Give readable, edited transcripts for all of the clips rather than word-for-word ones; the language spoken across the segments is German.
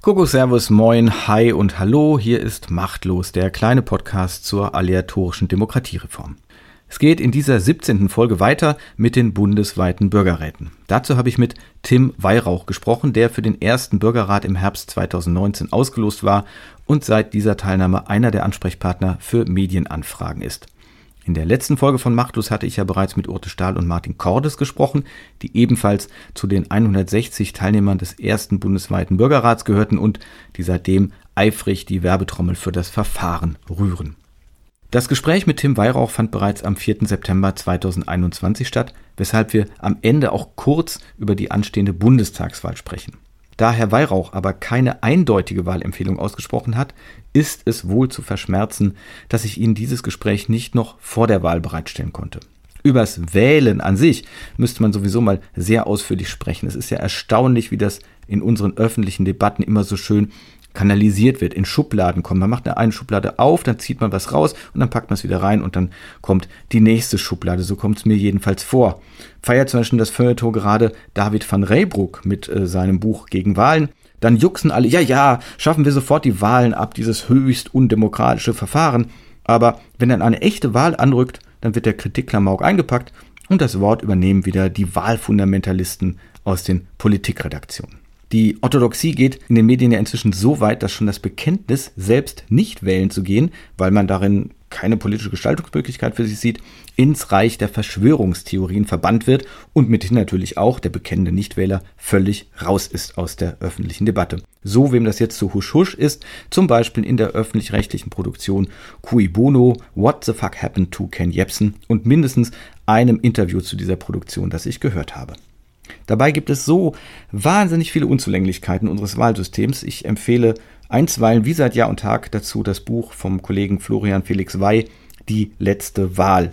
Kuckuck, Servus, Moin, Hi und Hallo, hier ist Machtlos, der kleine Podcast zur aleatorischen Demokratiereform. Es geht in dieser 17. Folge weiter mit den bundesweiten Bürgerräten. Dazu habe ich mit Tim Weihrauch gesprochen, der für den ersten Bürgerrat im Herbst 2019 ausgelost war und seit dieser Teilnahme einer der Ansprechpartner für Medienanfragen ist. In der letzten Folge von Machtlos hatte ich ja bereits mit Urte Stahl und Martin Cordes gesprochen, die ebenfalls zu den 160 Teilnehmern des ersten bundesweiten Bürgerrats gehörten und die seitdem eifrig die Werbetrommel für das Verfahren rühren. Das Gespräch mit Tim Weihrauch fand bereits am 4. September 2021 statt, weshalb wir am Ende auch kurz über die anstehende Bundestagswahl sprechen. Da Herr Weihrauch aber keine eindeutige Wahlempfehlung ausgesprochen hat, ist es wohl zu verschmerzen, dass ich Ihnen dieses Gespräch nicht noch vor der Wahl bereitstellen konnte. Übers Wählen an sich müsste man sowieso mal sehr ausführlich sprechen. Es ist ja erstaunlich, wie das in unseren öffentlichen Debatten immer so schön kanalisiert wird, in Schubladen kommt. Man macht eine Schublade auf, dann zieht man was raus und dann packt man es wieder rein und dann kommt die nächste Schublade. So kommt es mir jedenfalls vor. Feiert zum Beispiel das Feuilleton gerade David van Reybrouck mit seinem Buch gegen Wahlen. Dann juchsen alle, ja, schaffen wir sofort die Wahlen ab, dieses höchst undemokratische Verfahren. Aber wenn dann eine echte Wahl anrückt, dann wird der Kritikklamauk eingepackt und das Wort übernehmen wieder die Wahlfundamentalisten aus den Politikredaktionen. Die Orthodoxie geht in den Medien ja inzwischen so weit, dass schon das Bekenntnis, selbst nicht wählen zu gehen, weil man darin keine politische Gestaltungsmöglichkeit für sich sieht, ins Reich der Verschwörungstheorien verbannt wird und mithin natürlich auch der bekennende Nichtwähler völlig raus ist aus der öffentlichen Debatte. So wem das jetzt zu husch-husch ist, zum Beispiel in der öffentlich-rechtlichen Produktion Cui Bono, What the Fuck Happened to Ken Jebsen und mindestens einem Interview zu dieser Produktion, das ich gehört habe. Dabei gibt es so wahnsinnig viele Unzulänglichkeiten unseres Wahlsystems. Ich empfehle einstweilen wie seit Jahr und Tag dazu das Buch vom Kollegen Florian Felix Wey, Die letzte Wahl.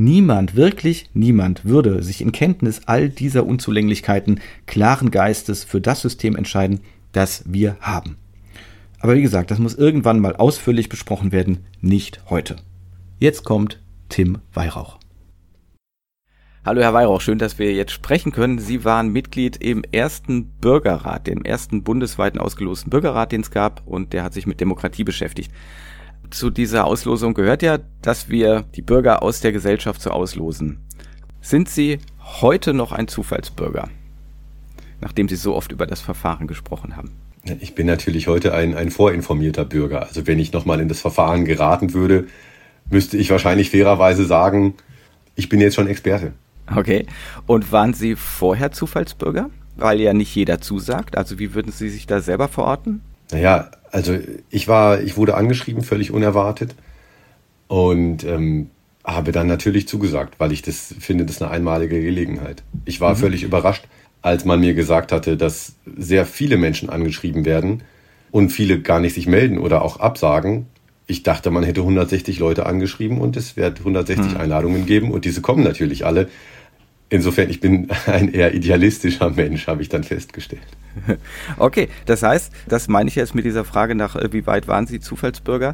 Wirklich niemand würde sich in Kenntnis all dieser Unzulänglichkeiten klaren Geistes für das System entscheiden, das wir haben. Aber wie gesagt, das muss irgendwann mal ausführlich besprochen werden, nicht heute. Jetzt kommt Tim Weihrauch. Hallo Herr Weihrauch, schön, dass wir jetzt sprechen können. Sie waren Mitglied im ersten Bürgerrat, dem ersten bundesweiten ausgelosten Bürgerrat, den es gab, und der hat sich mit Demokratie beschäftigt. Zu dieser Auslosung gehört ja, dass wir die Bürger aus der Gesellschaft so auslosen. Sind Sie heute noch ein Zufallsbürger, nachdem Sie so oft über das Verfahren gesprochen haben? Ich bin natürlich heute ein vorinformierter Bürger. Also wenn ich nochmal in das Verfahren geraten würde, müsste ich wahrscheinlich fairerweise sagen, ich bin jetzt schon Experte. Okay. Und waren Sie vorher Zufallsbürger? Weil ja nicht jeder zusagt. Also wie würden Sie sich da selber verorten? Naja, also ich wurde angeschrieben, völlig unerwartet. Und habe dann natürlich zugesagt, weil ich das finde, das ist eine einmalige Gelegenheit. Ich war völlig überrascht, als man mir gesagt hatte, dass sehr viele Menschen angeschrieben werden und viele gar nicht sich melden oder auch absagen. Ich dachte, man hätte 160 Leute angeschrieben und es wird 160 Einladungen geben und diese kommen natürlich alle. Insofern, ich bin ein eher idealistischer Mensch, habe ich dann festgestellt. Okay, das heißt, das meine ich jetzt mit dieser Frage nach, wie weit waren Sie Zufallsbürger?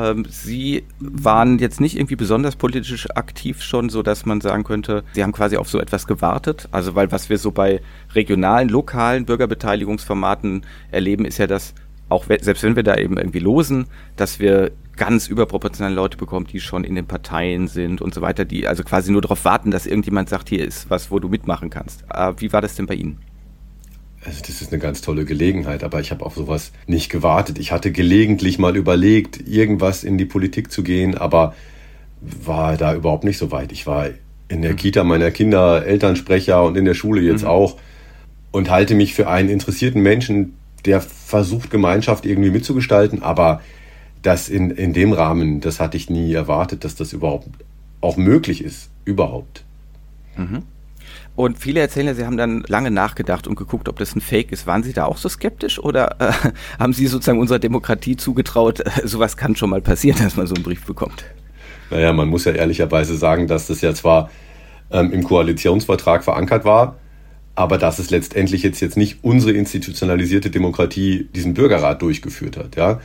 Sie waren jetzt nicht irgendwie besonders politisch aktiv schon, so dass man sagen könnte, Sie haben quasi auf so etwas gewartet. Also weil was wir so bei regionalen, lokalen Bürgerbeteiligungsformaten erleben, ist ja das, auch selbst wenn wir da eben irgendwie losen, dass wir ganz überproportionale Leute bekommen, die schon in den Parteien sind und so weiter, die also quasi nur darauf warten, dass irgendjemand sagt, hier ist was, wo du mitmachen kannst. Wie war das denn bei Ihnen? Also das ist eine ganz tolle Gelegenheit, aber ich habe auf sowas nicht gewartet. Ich hatte gelegentlich mal überlegt, irgendwas in die Politik zu gehen, aber war da überhaupt nicht so weit. Ich war in der Kita meiner Kinder Elternsprecher und in der Schule jetzt auch und halte mich für einen interessierten Menschen, der versucht, Gemeinschaft irgendwie mitzugestalten, aber das in dem Rahmen, das hatte ich nie erwartet, dass das überhaupt auch möglich ist, überhaupt. Und viele erzählen ja, Sie haben dann lange nachgedacht und geguckt, ob das ein Fake ist. Waren Sie da auch so skeptisch oder haben Sie sozusagen unserer Demokratie zugetraut, sowas kann schon mal passieren, dass man so einen Brief bekommt? Naja, man muss ja ehrlicherweise sagen, dass das ja zwar im Koalitionsvertrag verankert war, aber dass es letztendlich jetzt nicht unsere institutionalisierte Demokratie diesen Bürgerrat durchgeführt hat. Ja?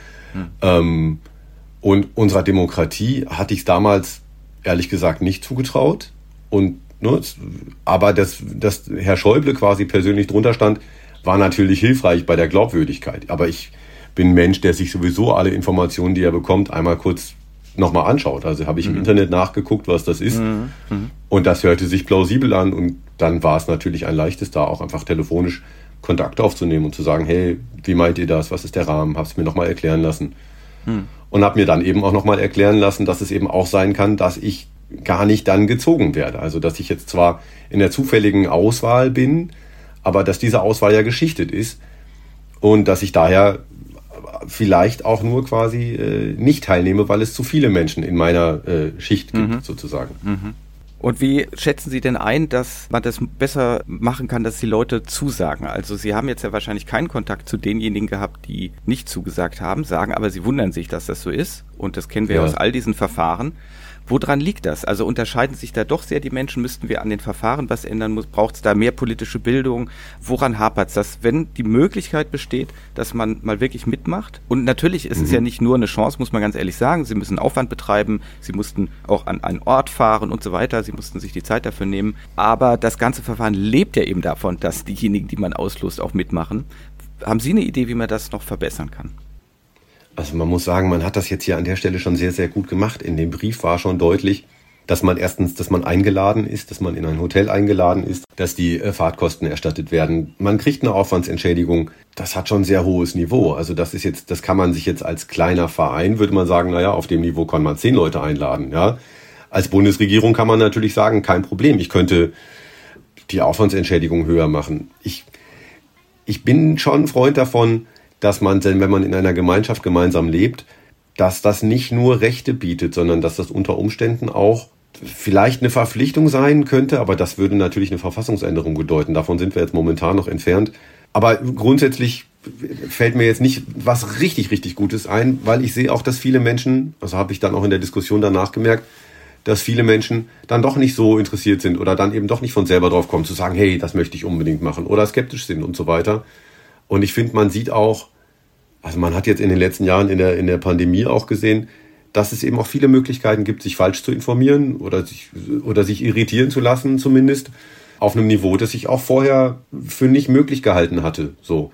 Und unserer Demokratie hatte ich es damals ehrlich gesagt nicht zugetraut. Und aber dass Herr Schäuble quasi persönlich drunter stand, war natürlich hilfreich bei der Glaubwürdigkeit. Aber ich bin ein Mensch, der sich sowieso alle Informationen, die er bekommt, einmal kurz nochmal anschaut. Also habe ich im Internet nachgeguckt, was das ist. Und das hörte sich plausibel an. Und dann war es natürlich ein leichtes, da auch einfach telefonisch Kontakt aufzunehmen und zu sagen, hey, wie meint ihr das? Was ist der Rahmen? Habe es mir nochmal erklären lassen. Und habe mir dann eben auch nochmal erklären lassen, dass es eben auch sein kann, dass ich gar nicht dann gezogen werde. Also dass ich jetzt zwar in der zufälligen Auswahl bin, aber dass diese Auswahl ja geschichtet ist und dass ich daher vielleicht auch nur quasi nicht teilnehme, weil es zu viele Menschen in meiner Schicht gibt, sozusagen. Und wie schätzen Sie denn ein, dass man das besser machen kann, dass die Leute zusagen? Also Sie haben jetzt ja wahrscheinlich keinen Kontakt zu denjenigen gehabt, die nicht zugesagt haben, sagen aber, sie wundern sich, dass das so ist. Und das kennen wir ja aus all diesen Verfahren. Woran liegt das? Also unterscheiden sich da doch sehr die Menschen? Müssten wir an den Verfahren was ändern? Braucht es da mehr politische Bildung? Woran hapert es, dass, wenn die Möglichkeit besteht, dass man mal wirklich mitmacht? Und natürlich ist es ja nicht nur eine Chance, muss man ganz ehrlich sagen. Sie müssen Aufwand betreiben, Sie mussten auch an einen Ort fahren und so weiter. Sie mussten sich die Zeit dafür nehmen. Aber das ganze Verfahren lebt ja eben davon, dass diejenigen, die man auslost, auch mitmachen. Haben Sie eine Idee, wie man das noch verbessern kann? Also man muss sagen, man hat das jetzt hier an der Stelle schon sehr, sehr gut gemacht. In dem Brief war schon deutlich, dass man erstens, dass man eingeladen ist, dass man in ein Hotel eingeladen ist, dass die Fahrtkosten erstattet werden. Man kriegt eine Aufwandsentschädigung. Das hat schon ein sehr hohes Niveau. Also das ist jetzt, das kann man sich jetzt als kleiner Verein, würde man sagen, naja, auf dem Niveau kann man 10 Leute einladen. Ja. Als Bundesregierung kann man natürlich sagen, kein Problem. Ich könnte die Aufwandsentschädigung höher machen. Ich bin schon ein Freund davon, dass man, wenn man in einer Gemeinschaft gemeinsam lebt, dass das nicht nur Rechte bietet, sondern dass das unter Umständen auch vielleicht eine Verpflichtung sein könnte, aber das würde natürlich eine Verfassungsänderung bedeuten. Davon sind wir jetzt momentan noch entfernt. Aber grundsätzlich fällt mir jetzt nicht was richtig, richtig Gutes ein, weil ich sehe auch, dass viele Menschen, also habe ich dann auch in der Diskussion danach gemerkt, dass viele Menschen dann doch nicht so interessiert sind oder dann eben doch nicht von selber drauf kommen, zu sagen, hey, das möchte ich unbedingt machen oder skeptisch sind und so weiter. Und ich finde, man sieht auch, also man hat jetzt in den letzten Jahren in der Pandemie auch gesehen, dass es eben auch viele Möglichkeiten gibt, sich falsch zu informieren oder sich irritieren zu lassen, zumindest auf einem Niveau, das ich auch vorher für nicht möglich gehalten hatte. So.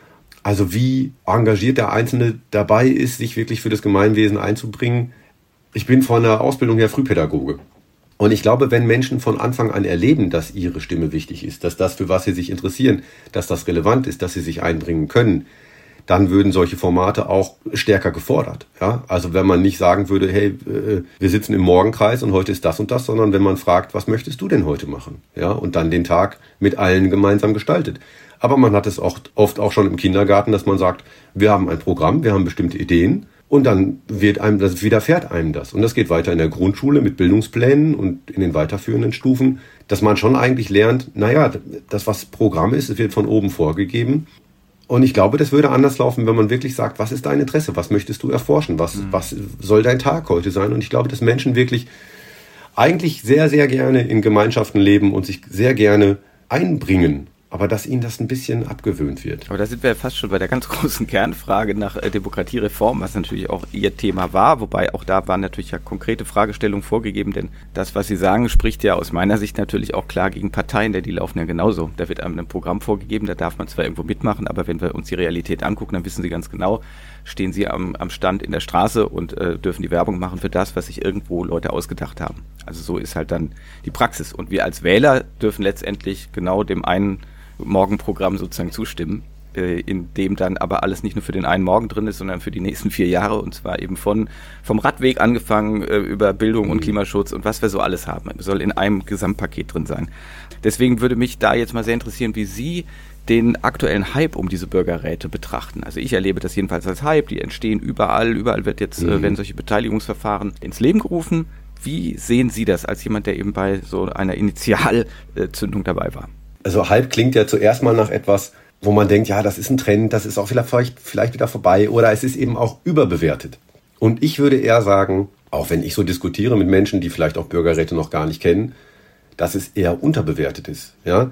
Also wie engagiert der Einzelne dabei ist, sich wirklich für das Gemeinwesen einzubringen. Ich bin von der Ausbildung her Frühpädagoge. Und ich glaube, wenn Menschen von Anfang an erleben, dass ihre Stimme wichtig ist, dass das, für was sie sich interessieren, dass das relevant ist, dass sie sich einbringen können, dann würden solche Formate auch stärker gefordert. Ja? Also wenn man nicht sagen würde, hey, wir sitzen im Morgenkreis und heute ist das und das, sondern wenn man fragt, was möchtest du denn heute machen? Ja? Und dann den Tag mit allen gemeinsam gestaltet. Aber man hat es auch oft auch schon im Kindergarten, dass man sagt, wir haben ein Programm, wir haben bestimmte Ideen und dann widerfährt einem das. Und das geht weiter in der Grundschule mit Bildungsplänen und in den weiterführenden Stufen, dass man schon eigentlich lernt, naja, das, was Programm ist, es wird von oben vorgegeben. Und ich glaube, das würde anders laufen, wenn man wirklich sagt, was ist dein Interesse, was möchtest du erforschen, was soll dein Tag heute sein? Und ich glaube, dass Menschen wirklich eigentlich sehr, sehr gerne in Gemeinschaften leben und sich sehr gerne einbringen, aber dass ihnen das ein bisschen abgewöhnt wird. Aber da sind wir fast schon bei der ganz großen Kernfrage nach Demokratiereform, was natürlich auch Ihr Thema war, wobei auch da waren natürlich ja konkrete Fragestellungen vorgegeben, denn das, was Sie sagen, spricht ja aus meiner Sicht natürlich auch klar gegen Parteien, denn die laufen ja genauso. Da wird einem ein Programm vorgegeben, da darf man zwar irgendwo mitmachen, aber wenn wir uns die Realität angucken, dann wissen Sie ganz genau, stehen Sie am Stand in der Straße und dürfen die Werbung machen für das, was sich irgendwo Leute ausgedacht haben. Also so ist halt dann die Praxis. Und wir als Wähler dürfen letztendlich genau dem einen Morgenprogramm sozusagen zustimmen, in dem dann aber alles nicht nur für den einen Morgen drin ist, sondern für die nächsten 4 Jahre, und zwar eben vom Radweg angefangen über Bildung und Klimaschutz und was wir so alles haben. Es soll in einem Gesamtpaket drin sein. Deswegen würde mich da jetzt mal sehr interessieren, wie Sie den aktuellen Hype um diese Bürgerräte betrachten. Also ich erlebe das jedenfalls als Hype, die entstehen überall wird jetzt, werden solche Beteiligungsverfahren ins Leben gerufen. Wie sehen Sie das als jemand, der eben bei so einer Initialzündung dabei war? Also Hype klingt ja zuerst mal nach etwas, wo man denkt, ja, das ist ein Trend, das ist auch vielleicht wieder vorbei oder es ist eben auch überbewertet. Und ich würde eher sagen, auch wenn ich so diskutiere mit Menschen, die vielleicht auch Bürgerräte noch gar nicht kennen, dass es eher unterbewertet ist. Ja?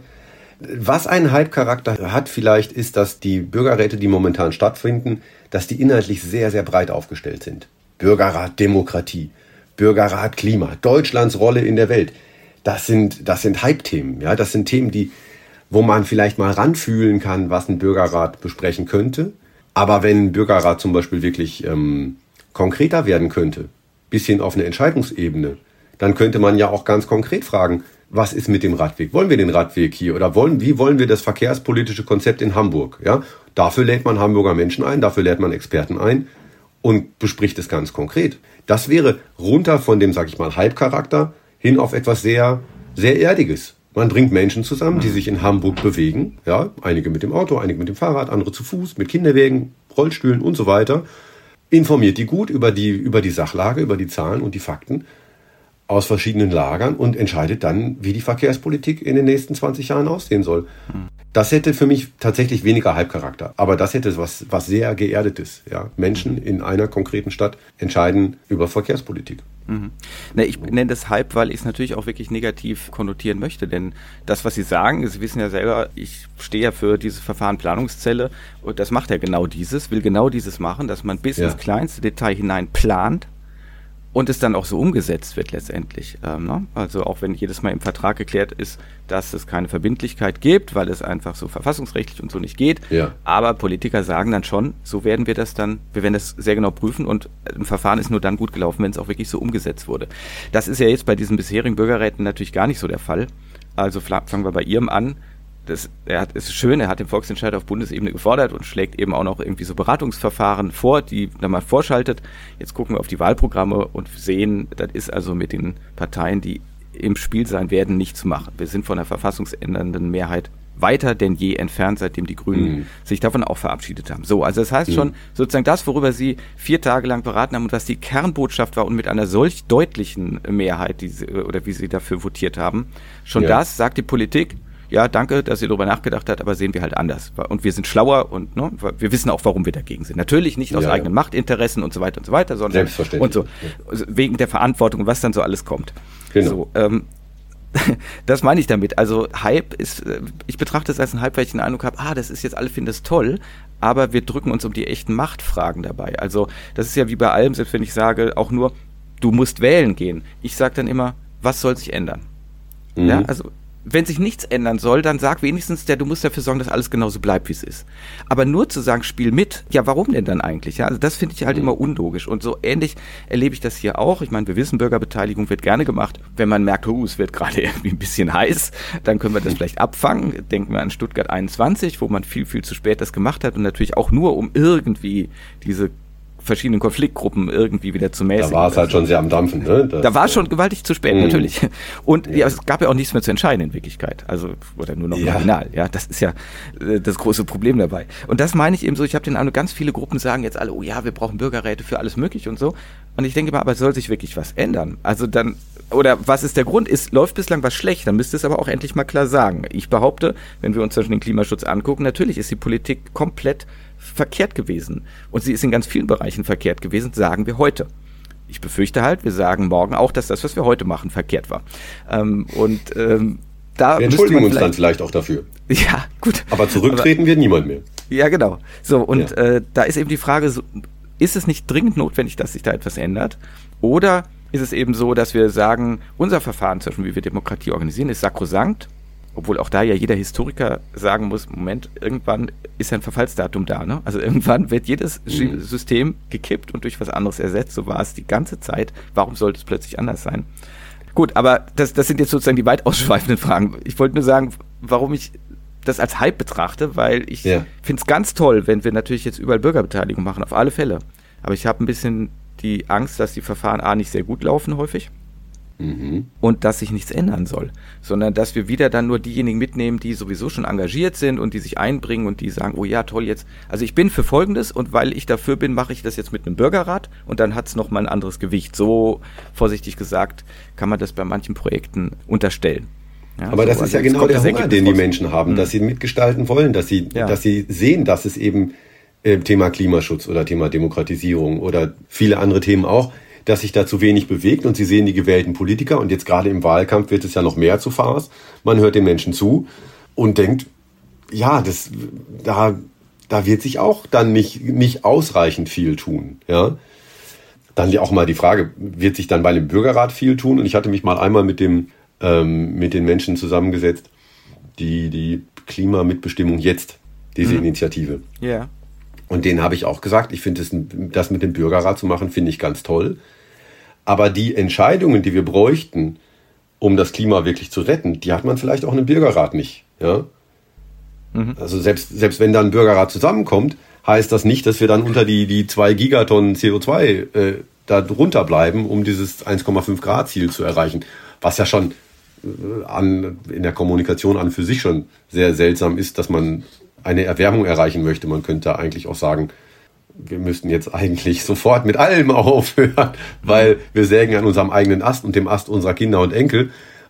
Was einen Hype-Charakter hat vielleicht, ist, dass die Bürgerräte, die momentan stattfinden, dass die inhaltlich sehr, sehr breit aufgestellt sind. Bürgerrat Demokratie, Bürgerrat Klima, Deutschlands Rolle in der Welt. Das sind Hype-Themen. Ja? Das sind Themen, die wo man vielleicht mal ranfühlen kann, was ein Bürgerrat besprechen könnte. Aber wenn ein Bürgerrat zum Beispiel wirklich konkreter werden könnte, bis hin auf eine Entscheidungsebene, dann könnte man ja auch ganz konkret fragen, was ist mit dem Radweg? Wollen wir den Radweg hier oder wie wollen wir das verkehrspolitische Konzept in Hamburg? Ja? Dafür lädt man Hamburger Menschen ein, dafür lädt man Experten ein und bespricht es ganz konkret. Das wäre runter von dem, sag ich mal, Hype-Charakter hin auf etwas sehr, sehr Erdiges. Man bringt Menschen zusammen, die sich in Hamburg bewegen. Ja? Einige mit dem Auto, einige mit dem Fahrrad, andere zu Fuß, mit Kinderwägen, Rollstühlen und so weiter. Informiert die gut über die Sachlage, über die Zahlen und die Fakten aus verschiedenen Lagern und entscheidet dann, wie die Verkehrspolitik in den nächsten 20 Jahren aussehen soll. Das hätte für mich tatsächlich weniger Hype-Charakter, aber das hätte was sehr Geerdetes. Ja? Menschen in einer konkreten Stadt entscheiden über Verkehrspolitik. Mhm. Ich nenne das Hype, weil ich es natürlich auch wirklich negativ konnotieren möchte, denn das, was Sie sagen, Sie wissen ja selber, ich stehe ja für diese Verfahrenplanungszelle und das macht ja genau dieses, will genau dieses machen, dass man bis ins kleinste Detail hinein plant und es dann auch so umgesetzt wird letztendlich. Also auch wenn jedes Mal im Vertrag geklärt ist, dass es keine Verbindlichkeit gibt, weil es einfach so verfassungsrechtlich und so nicht geht. Ja. Aber Politiker sagen dann schon, so werden wir das dann, wir werden das sehr genau prüfen und ein Verfahren ist nur dann gut gelaufen, wenn es auch wirklich so umgesetzt wurde. Das ist ja jetzt bei diesen bisherigen Bürgerräten natürlich gar nicht so der Fall. Also fangen wir bei Ihrem an. Es ist schön, er hat den Volksentscheid auf Bundesebene gefordert und schlägt eben auch noch irgendwie so Beratungsverfahren vor, die dann mal vorschaltet. Jetzt gucken wir auf die Wahlprogramme und sehen, das ist also mit den Parteien, die im Spiel sein werden, nicht zu machen. Wir sind von der verfassungsändernden Mehrheit weiter denn je entfernt, seitdem die Grünen sich davon auch verabschiedet haben. So, also das heißt schon, sozusagen das, worüber Sie 4 Tage lang beraten haben und was die Kernbotschaft war und mit einer solch deutlichen Mehrheit, wie Sie dafür votiert haben, schon das sagt die Politik, ja, danke, dass ihr darüber nachgedacht habt, aber sehen wir halt anders. Und wir sind schlauer und wir wissen auch, warum wir dagegen sind. Natürlich nicht aus eigenen Machtinteressen und so weiter, sondern selbstverständlich. Und so, wegen der Verantwortung, was dann so alles kommt. Genau. So, das meine ich damit. Also Hype ist, ich betrachte es als ein Hype, weil ich den Eindruck habe, das ist jetzt, alle finden das toll, aber wir drücken uns um die echten Machtfragen dabei. Also das ist ja wie bei allem, selbst wenn ich sage, auch nur, du musst wählen gehen. Ich sage dann immer, was soll sich ändern? Ja, also wenn sich nichts ändern soll, dann sag wenigstens, du musst dafür sorgen, dass alles genauso bleibt, wie es ist. Aber nur zu sagen, spiel mit, ja, warum denn dann eigentlich? Ja, also das finde ich halt immer unlogisch. Und so ähnlich erlebe ich das hier auch. Ich meine, wir wissen, Bürgerbeteiligung wird gerne gemacht. Wenn man merkt, es wird gerade irgendwie ein bisschen heiß, dann können wir das vielleicht abfangen. Denken wir an Stuttgart 21, wo man viel, viel zu spät das gemacht hat und natürlich auch nur, um irgendwie diese verschiedenen Konfliktgruppen irgendwie wieder zu mäßigen. Da war es halt schon sehr am Dampfen, ne? Da war es schon gewaltig zu spät, natürlich. Und es gab ja auch nichts mehr zu entscheiden in Wirklichkeit. Also, oder nur noch marginal. Ja, das ist ja das große Problem dabei. Und das meine ich eben so, ich habe den Eindruck, ganz viele Gruppen sagen jetzt alle, wir brauchen Bürgerräte für alles Mögliche und so. Und ich denke mal, aber soll sich wirklich was ändern? Also dann, oder was ist der Grund? Läuft bislang was schlecht? Dann müsste es aber auch endlich mal klar sagen. Ich behaupte, wenn wir uns zum Beispiel den Klimaschutz angucken, natürlich ist die Politik komplett verkehrt gewesen. Und sie ist in ganz vielen Bereichen verkehrt gewesen, sagen wir heute. Ich befürchte halt, wir sagen morgen auch, dass das, was wir heute machen, verkehrt war. Da wir entschuldigen uns dann vielleicht auch dafür. Ja, gut. Aber zurücktreten wird niemand mehr. Ja, genau. So, und da ist eben die Frage, ist es nicht dringend notwendig, dass sich da etwas ändert? Oder ist es eben so, dass wir sagen, unser Verfahren, zum Beispiel, wie wir Demokratie organisieren, ist sakrosankt, obwohl auch da ja jeder Historiker sagen muss, Moment, irgendwann ist ja ein Verfallsdatum da, ne? Also irgendwann wird jedes System gekippt und durch was anderes ersetzt. So war es die ganze Zeit. Warum sollte es plötzlich anders sein? Gut, aber das sind jetzt sozusagen die weit ausschweifenden Fragen. Ich wollte nur sagen, warum ich das als Hype betrachte, weil ich finde es ganz toll, wenn wir natürlich jetzt überall Bürgerbeteiligung machen, auf alle Fälle. Aber ich habe ein bisschen die Angst, dass die Verfahren nicht sehr gut laufen häufig. Und dass sich nichts ändern soll, sondern dass wir wieder dann nur diejenigen mitnehmen, die sowieso schon engagiert sind und die sich einbringen und die sagen, oh ja, toll jetzt, also ich bin für Folgendes und weil ich dafür bin, mache ich das jetzt mit einem Bürgerrat und dann hat es nochmal ein anderes Gewicht. So vorsichtig gesagt kann man das bei manchen Projekten unterstellen. Ja, aber das ist ja genau der Hunger, den die Menschen haben, dass sie mitgestalten wollen, dass sie sehen, dass es eben Thema Klimaschutz oder Thema Demokratisierung oder viele andere Themen auch, dass sich da zu wenig bewegt und sie sehen die gewählten Politiker und jetzt gerade im Wahlkampf wird es ja noch mehr zu Farce. Man hört den Menschen zu und denkt, ja, da wird sich auch dann nicht ausreichend viel tun, ja. Dann ja auch mal die Frage, wird sich dann bei dem Bürgerrat viel tun? Und ich hatte mich mal einmal mit den Menschen zusammengesetzt, die Klimamitbestimmung jetzt, diese Initiative. Ja. Und denen habe ich auch gesagt, ich finde das mit dem Bürgerrat zu machen, finde ich ganz toll. Aber die Entscheidungen, die wir bräuchten, um das Klima wirklich zu retten, die hat man vielleicht auch in einem Bürgerrat nicht. Ja? Also selbst wenn dann ein Bürgerrat zusammenkommt, heißt das nicht, dass wir dann unter die 2 Gigatonnen CO2 da drunter bleiben, um dieses 1,5 Grad Ziel zu erreichen. Was ja schon in der Kommunikation an für sich schon sehr seltsam ist, dass man eine Erwärmung erreichen möchte. Man könnte eigentlich auch sagen, wir müssten jetzt eigentlich sofort mit allem aufhören, weil wir sägen an unserem eigenen Ast und dem Ast unserer Kinder und Enkel.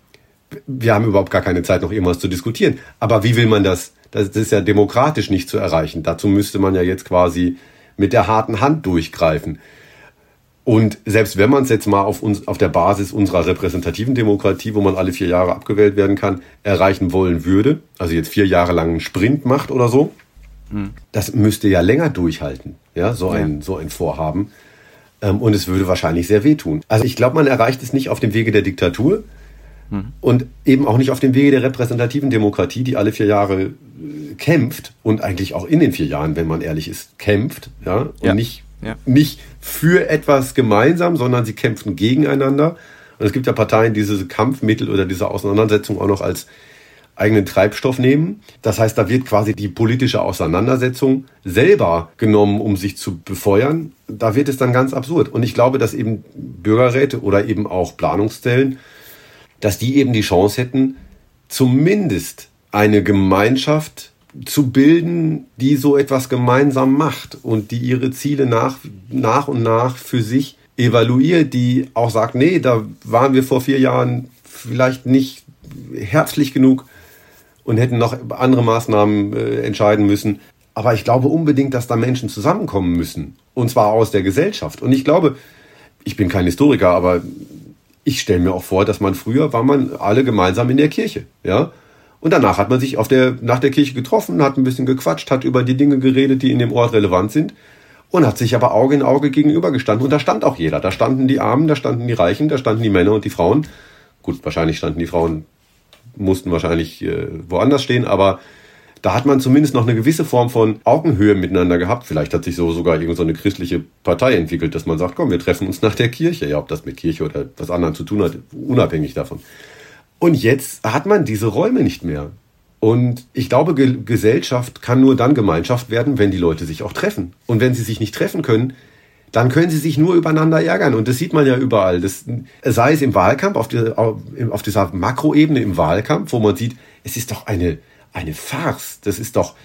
Wir haben überhaupt gar keine Zeit, noch irgendwas zu diskutieren. Aber wie will man das? Das ist ja demokratisch nicht zu erreichen. Dazu müsste man ja jetzt quasi mit der harten Hand durchgreifen. Und selbst wenn man es jetzt mal auf der Basis unserer repräsentativen Demokratie, wo man alle 4 Jahre abgewählt werden kann, erreichen wollen würde, also jetzt 4 Jahre lang einen Sprint macht oder so, das müsste ja länger durchhalten, ja, so ein Vorhaben. Und es würde wahrscheinlich sehr wehtun. Also ich glaube, man erreicht es nicht auf dem Wege der Diktatur und eben auch nicht auf dem Wege der repräsentativen Demokratie, die alle 4 Jahre kämpft und eigentlich auch in den 4 Jahren, wenn man ehrlich ist, kämpft, ja, und nicht für etwas gemeinsam, sondern sie kämpfen gegeneinander. Und es gibt ja Parteien, die diese Kampfmittel oder diese Auseinandersetzung auch noch als eigenen Treibstoff nehmen. Das heißt, da wird quasi die politische Auseinandersetzung selber genommen, um sich zu befeuern. Da wird es dann ganz absurd. Und ich glaube, dass eben Bürgerräte oder eben auch Planungszellen, dass die eben die Chance hätten, zumindest eine Gemeinschaft zu bilden, die so etwas gemeinsam macht und die ihre Ziele nach und nach für sich evaluiert, die auch sagt, nee, da waren wir vor 4 Jahren vielleicht nicht herzlich genug und hätten noch andere Maßnahmen entscheiden müssen. Aber ich glaube unbedingt, dass da Menschen zusammenkommen müssen. Und zwar aus der Gesellschaft. Und ich glaube, ich bin kein Historiker, aber ich stelle mir auch vor, dass früher war man alle gemeinsam in der Kirche, ja. Und danach hat man sich nach der Kirche getroffen, hat ein bisschen gequatscht, hat über die Dinge geredet, die in dem Ort relevant sind und hat sich aber Auge in Auge gegenübergestanden. Und da stand auch jeder. Da standen die Armen, da standen die Reichen, da standen die Männer und die Frauen. Gut, wahrscheinlich standen die Frauen, mussten wahrscheinlich woanders stehen, aber da hat man zumindest noch eine gewisse Form von Augenhöhe miteinander gehabt. Vielleicht hat sich sogar irgend so eine christliche Partei entwickelt, dass man sagt, komm, wir treffen uns nach der Kirche. Ja, ob das mit Kirche oder was anderem zu tun hat, unabhängig davon. Und jetzt hat man diese Räume nicht mehr. Und ich glaube, Gesellschaft kann nur dann Gemeinschaft werden, wenn die Leute sich auch treffen. Und wenn sie sich nicht treffen können, dann können sie sich nur übereinander ärgern. Und das sieht man ja überall. Sei es im Wahlkampf, auf dieser Makroebene im Wahlkampf, wo man sieht, es ist doch eine Farce. Das ist doch,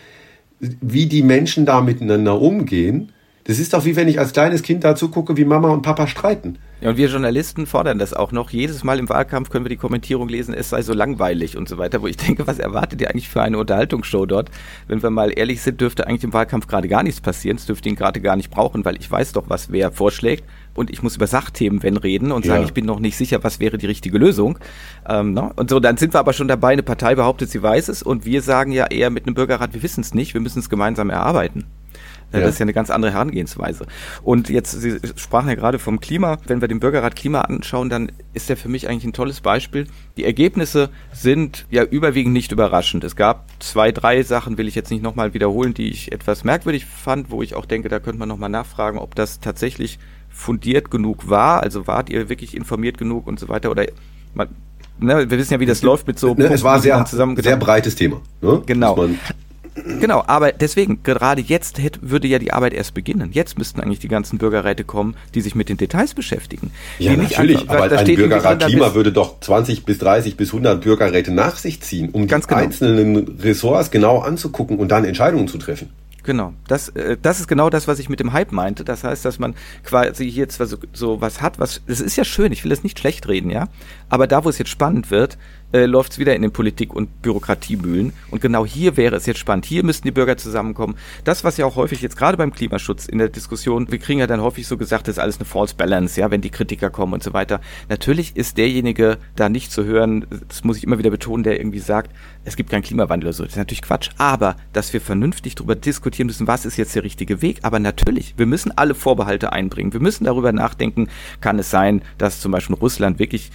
wie die Menschen da miteinander umgehen. Das ist doch wie wenn ich als kleines Kind dazu gucke, wie Mama und Papa streiten. Ja, und wir Journalisten fordern das auch noch. Jedes Mal im Wahlkampf können wir die Kommentierung lesen, es sei so langweilig und so weiter, wo ich denke, was erwartet ihr eigentlich für eine Unterhaltungsshow dort? Wenn wir mal ehrlich sind, dürfte eigentlich im Wahlkampf gerade gar nichts passieren. Es dürfte ihn gerade gar nicht brauchen, weil ich weiß doch, was wer vorschlägt. Und ich muss über Sachthemen, reden und sagen, ich bin noch nicht sicher, was wäre die richtige Lösung. Und so, dann sind wir aber schon dabei, eine Partei behauptet, sie weiß es. Und wir sagen ja eher mit einem Bürgerrat, wir wissen es nicht, wir müssen es gemeinsam erarbeiten. Das ist ja eine ganz andere Herangehensweise. Und jetzt, Sie sprachen ja gerade vom Klima. Wenn wir den Bürgerrat Klima anschauen, dann ist der für mich eigentlich ein tolles Beispiel. Die Ergebnisse sind ja überwiegend nicht überraschend. Es gab 2, 3 Sachen, will ich jetzt nicht nochmal wiederholen, die ich etwas merkwürdig fand, wo ich auch denke, da könnte man nochmal nachfragen, ob das tatsächlich fundiert genug war. Also wart ihr wirklich informiert genug und so weiter? Oder wir wissen ja, wie das läuft mit so... Es war sehr breites Thema. Ne? Genau. Genau, aber deswegen, gerade jetzt würde ja die Arbeit erst beginnen. Jetzt müssten eigentlich die ganzen Bürgerräte kommen, die sich mit den Details beschäftigen. Ja, natürlich, aber ein Bürgerrat Klima würde doch 20 bis 30 bis 100 Bürgerräte nach sich ziehen, um die einzelnen Ressorts genau anzugucken und dann Entscheidungen zu treffen. Genau, das ist genau das, was ich mit dem Hype meinte. Das heißt, dass man quasi hier zwar so was hat, das ist ja schön, ich will das nicht schlecht reden, ja, aber da, wo es jetzt spannend wird, läuft es wieder in den Politik- und Bürokratiemühlen. Und genau hier wäre es jetzt spannend. Hier müssten die Bürger zusammenkommen. Das, was ja auch häufig jetzt gerade beim Klimaschutz in der Diskussion, wir kriegen ja dann häufig so gesagt, das ist alles eine False Balance, ja, wenn die Kritiker kommen und so weiter. Natürlich ist derjenige da nicht zu hören, das muss ich immer wieder betonen, der irgendwie sagt, es gibt keinen Klimawandel oder so. Das ist natürlich Quatsch. Aber, dass wir vernünftig darüber diskutieren müssen, was ist jetzt der richtige Weg. Aber natürlich, wir müssen alle Vorbehalte einbringen. Wir müssen darüber nachdenken, kann es sein, dass zum Beispiel Russland wirklich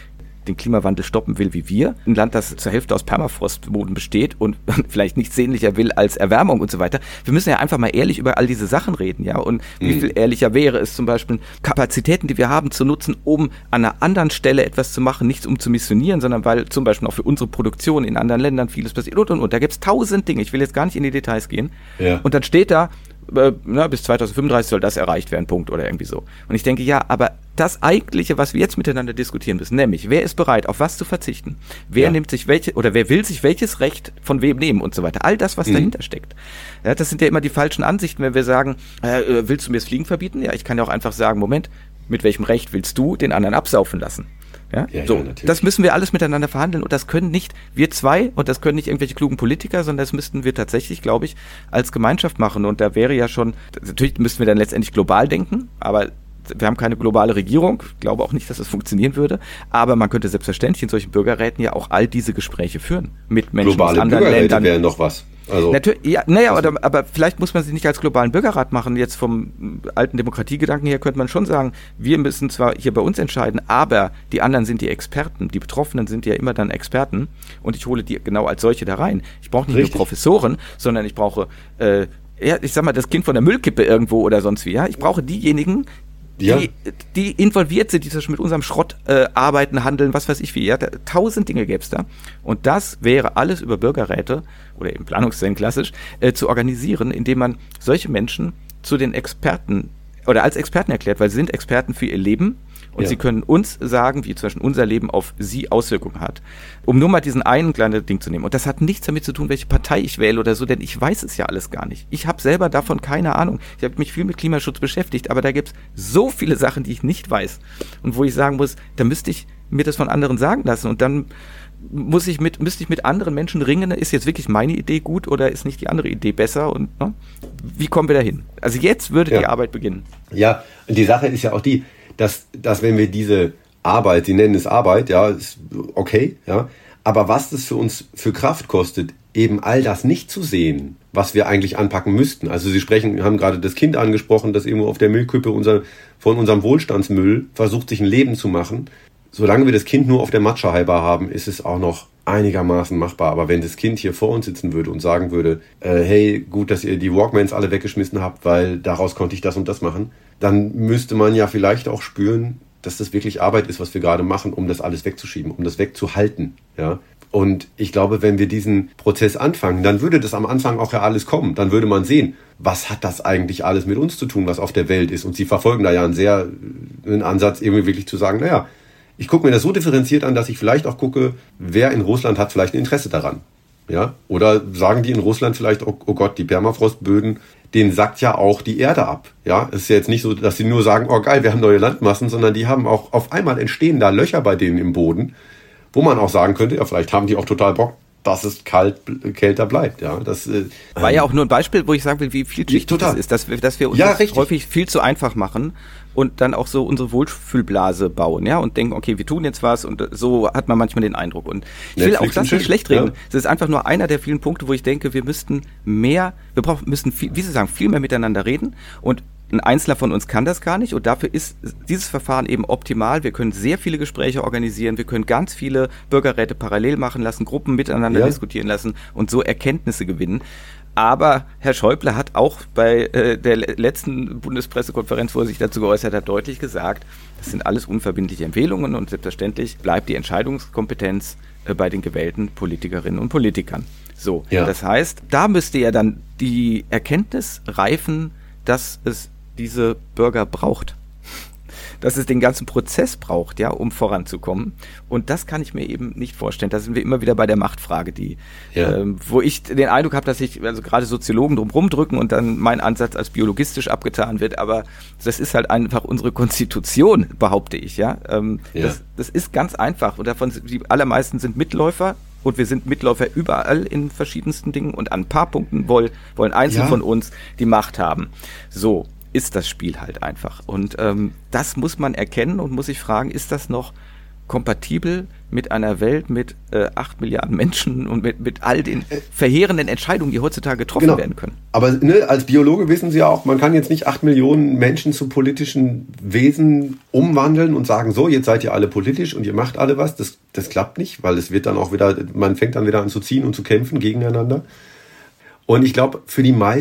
den Klimawandel stoppen will wie wir. Ein Land, das zur Hälfte aus Permafrostboden besteht und vielleicht nichts sehnlicher will als Erwärmung und so weiter. Wir müssen ja einfach mal ehrlich über all diese Sachen reden, ja. Und wie viel ehrlicher wäre es zum Beispiel, Kapazitäten, die wir haben, zu nutzen, um an einer anderen Stelle etwas zu machen, nicht um zu missionieren, sondern weil zum Beispiel auch für unsere Produktion in anderen Ländern vieles passiert und. Da gibt es 1000 Dinge. Ich will jetzt gar nicht in die Details gehen. Ja. Und dann steht da, bis 2035 soll das erreicht werden, Punkt oder irgendwie so. Und ich denke, ja, aber das Eigentliche, was wir jetzt miteinander diskutieren müssen, nämlich, wer ist bereit, auf was zu verzichten? Wer nimmt sich wer will sich welches Recht von wem nehmen und so weiter? All das, was dahinter steckt. Ja, das sind ja immer die falschen Ansichten, wenn wir sagen, willst du mir das Fliegen verbieten? Ja, ich kann ja auch einfach sagen, Moment, mit welchem Recht willst du den anderen absaufen lassen? Ja, so, das müssen wir alles miteinander verhandeln und das können nicht wir zwei und das können nicht irgendwelche klugen Politiker, sondern das müssten wir tatsächlich, glaube ich, als Gemeinschaft machen und da wäre ja schon, natürlich müssten wir dann letztendlich global denken, aber wir haben keine globale Regierung, ich glaube auch nicht, dass das funktionieren würde, aber man könnte selbstverständlich in solchen Bürgerräten ja auch all diese Gespräche führen mit Menschen aus anderen Bürgerräte Ländern. Wäre noch was. Also, natürlich, ja, naja, aber vielleicht muss man sie nicht als globalen Bürgerrat machen. Jetzt vom alten Demokratiegedanken her könnte man schon sagen, wir müssen zwar hier bei uns entscheiden, aber die anderen sind die Experten. Die Betroffenen sind ja immer dann Experten und ich hole die genau als solche da rein. Ich brauche nicht nur Professoren, sondern ich brauche, ich sag mal, das Kind von der Müllkippe irgendwo oder sonst wie. Ja, ich brauche diejenigen, die involviert sind, die zum Beispiel mit unserem Schrott arbeiten, handeln, was weiß ich wie. Ja, 1000 Dinge gäbe es da. Und das wäre alles über Bürgerräte oder eben Planungszellen klassisch zu organisieren, indem man solche Menschen zu den Experten oder als Experten erklärt, weil sie sind Experten für ihr Leben und sie können uns sagen, wie zum Beispiel unser Leben auf sie Auswirkungen hat. Um nur mal diesen einen kleinen Ding zu nehmen. Und das hat nichts damit zu tun, welche Partei ich wähle oder so, denn ich weiß es ja alles gar nicht. Ich habe selber davon keine Ahnung. Ich habe mich viel mit Klimaschutz beschäftigt, aber da gibt es so viele Sachen, die ich nicht weiß. Und wo ich sagen muss, da müsste ich mir das von anderen sagen lassen und dann müsste ich mit anderen Menschen ringen, ist jetzt wirklich meine Idee gut oder ist nicht die andere Idee besser und wie kommen wir dahin? Also jetzt würde die Arbeit beginnen. Ja, und die Sache ist ja auch die, dass wenn wir diese Arbeit, Sie nennen es Arbeit, ja, ist okay, ja, aber was das für uns für Kraft kostet, eben all das nicht zu sehen, was wir eigentlich anpacken müssten. Also Sie haben gerade das Kind angesprochen, das irgendwo auf der Müllkippe von unserem Wohlstandsmüll versucht, sich ein Leben zu machen. Solange wir das Kind nur auf der Matscheibe haben, ist es auch noch einigermaßen machbar. Aber wenn das Kind hier vor uns sitzen würde und sagen würde, hey, gut, dass ihr die Walkmans alle weggeschmissen habt, weil daraus konnte ich das und das machen, dann müsste man ja vielleicht auch spüren, dass das wirklich Arbeit ist, was wir gerade machen, um das alles wegzuschieben, um das wegzuhalten. Ja? Und ich glaube, wenn wir diesen Prozess anfangen, dann würde das am Anfang auch ja alles kommen. Dann würde man sehen, was hat das eigentlich alles mit uns zu tun, was auf der Welt ist. Und Sie verfolgen da ja einen Ansatz, irgendwie wirklich zu sagen, naja, ich gucke mir das so differenziert an, dass ich vielleicht auch gucke, wer in Russland hat vielleicht ein Interesse daran. Ja? Oder sagen die in Russland vielleicht, oh Gott, die Permafrostböden, denen sackt ja auch die Erde ab. Ja? Es ist ja jetzt nicht so, dass sie nur sagen, oh geil, wir haben neue Landmassen, sondern die haben auch, auf einmal entstehen da Löcher bei denen im Boden, wo man auch sagen könnte, ja, vielleicht haben die auch total Bock, dass es kälter bleibt. Ja, das war ja auch nur ein Beispiel, wo ich sagen will, wie vielschichtig das ist, dass wir uns häufig viel zu einfach machen und dann auch so unsere Wohlfühlblase bauen, ja, und denken, okay, wir tun jetzt was und so hat man manchmal den Eindruck. Und ich will auch das nicht schlecht reden. Es ist einfach nur einer der vielen Punkte, wo ich denke, wir müssten viel, wie Sie sagen, viel mehr miteinander reden und ein Einzelner von uns kann das gar nicht und dafür ist dieses Verfahren eben optimal. Wir können sehr viele Gespräche organisieren, wir können ganz viele Bürgerräte parallel machen lassen, Gruppen miteinander diskutieren lassen und so Erkenntnisse gewinnen. Aber Herr Schäuble hat auch bei der letzten Bundespressekonferenz, wo er sich dazu geäußert hat, deutlich gesagt, das sind alles unverbindliche Empfehlungen und selbstverständlich bleibt die Entscheidungskompetenz bei den gewählten Politikerinnen und Politikern. So, das heißt, da müsste ja dann die Erkenntnis reifen, dass es diese Bürger braucht. Dass es den ganzen Prozess braucht, ja, um voranzukommen. Und das kann ich mir eben nicht vorstellen. Da sind wir immer wieder bei der Machtfrage, wo ich den Eindruck habe, dass sich also gerade Soziologen drum rumdrücken und dann mein Ansatz als biologistisch abgetan wird. Aber das ist halt einfach unsere Konstitution, behaupte ich, ja. Das ist ganz einfach. Und davon die allermeisten sind Mitläufer. Und wir sind Mitläufer überall in verschiedensten Dingen. Und an ein paar Punkten wollen Einzelne von uns die Macht haben. So ist das Spiel halt einfach. Und das muss man erkennen und muss sich fragen, ist das noch kompatibel mit einer Welt mit 8 Milliarden Menschen und mit all den verheerenden Entscheidungen, die heutzutage getroffen werden können. Aber als Biologe wissen Sie ja auch, man kann jetzt nicht 8 Millionen Menschen zu politischen Wesen umwandeln und sagen, so, jetzt seid ihr alle politisch und ihr macht alle was. Das klappt nicht, weil es wird dann auch wieder, man fängt dann wieder an zu ziehen und zu kämpfen gegeneinander. Und ich glaube, für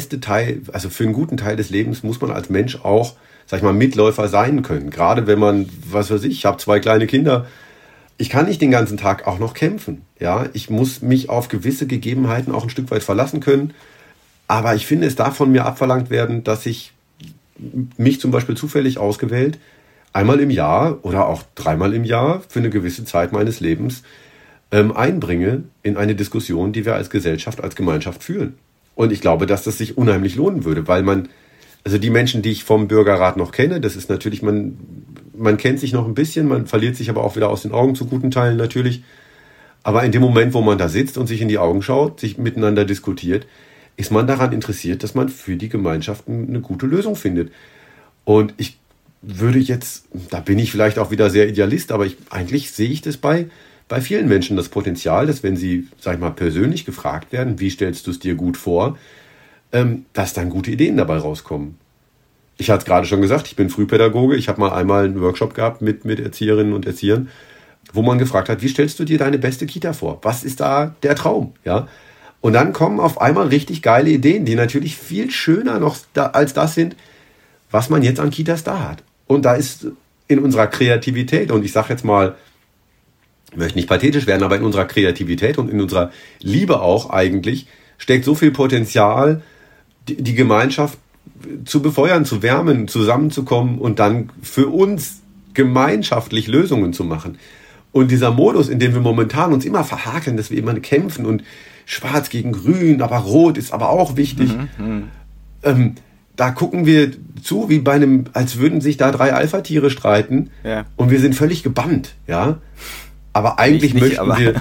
einen guten Teil des Lebens muss man als Mensch auch, sag ich mal, Mitläufer sein können. Gerade wenn man, ich habe 2 kleine Kinder. Ich kann nicht den ganzen Tag auch noch kämpfen. Ja, ich muss mich auf gewisse Gegebenheiten auch ein Stück weit verlassen können. Aber ich finde, es darf von mir abverlangt werden, dass ich mich zum Beispiel zufällig ausgewählt einmal im Jahr oder auch 3-mal im Jahr für eine gewisse Zeit meines Lebens einbringe in eine Diskussion, die wir als Gesellschaft, als Gemeinschaft führen. Und ich glaube, dass das sich unheimlich lohnen würde, weil also die Menschen, die ich vom Bürgerrat noch kenne, das ist natürlich, man kennt sich noch ein bisschen, man verliert sich aber auch wieder aus den Augen zu guten Teilen natürlich. Aber in dem Moment, wo man da sitzt und sich in die Augen schaut, sich miteinander diskutiert, ist man daran interessiert, dass man für die Gemeinschaft eine gute Lösung findet. Und ich würde jetzt, da bin ich vielleicht auch wieder sehr Idealist, aber eigentlich sehe ich das bei vielen Menschen das Potenzial, dass wenn sie, sag ich mal, persönlich gefragt werden, wie stellst du es dir gut vor, dass dann gute Ideen dabei rauskommen. Ich hatte es gerade schon gesagt, ich bin Frühpädagoge. Ich habe mal einmal einen Workshop gehabt mit Erzieherinnen und Erziehern, wo man gefragt hat, wie stellst du dir deine beste Kita vor? Was ist da der Traum? Ja? Und dann kommen auf einmal richtig geile Ideen, die natürlich viel schöner noch als das sind, was man jetzt an Kitas da hat. Und da ist in unserer Kreativität, und ich sage jetzt mal, ich möchte nicht pathetisch werden, aber in unserer Kreativität und in unserer Liebe auch eigentlich, steckt so viel Potenzial, die Gemeinschaft zu befeuern, zu wärmen, zusammenzukommen und dann für uns gemeinschaftlich Lösungen zu machen. Und dieser Modus, in dem wir momentan uns immer verhakeln, dass wir immer kämpfen und schwarz gegen grün, aber rot ist aber auch wichtig. Da gucken wir zu, wie als würden sich da 3 Alpha-Tiere streiten, und wir sind völlig gebannt, ja. Aber eigentlich möchten wir,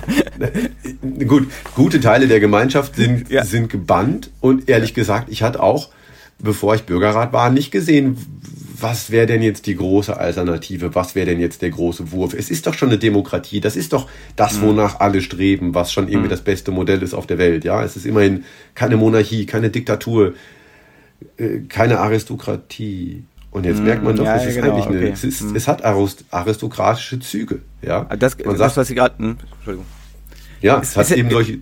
gute Teile der Gemeinschaft sind gebannt, und ehrlich gesagt, ich hatte auch, bevor ich Bürgerrat war, nicht gesehen, was wäre denn jetzt die große Alternative, was wäre denn jetzt der große Wurf. Es ist doch schon eine Demokratie, das ist doch das, wonach alle streben, was schon irgendwie das beste Modell ist auf der Welt. Ja, es ist immerhin keine Monarchie, keine Diktatur, keine Aristokratie. Und jetzt merkt man doch, es hat aristokratische Züge. Ja? Was Sie gerade... Entschuldigung. Ja, es hat eben solche...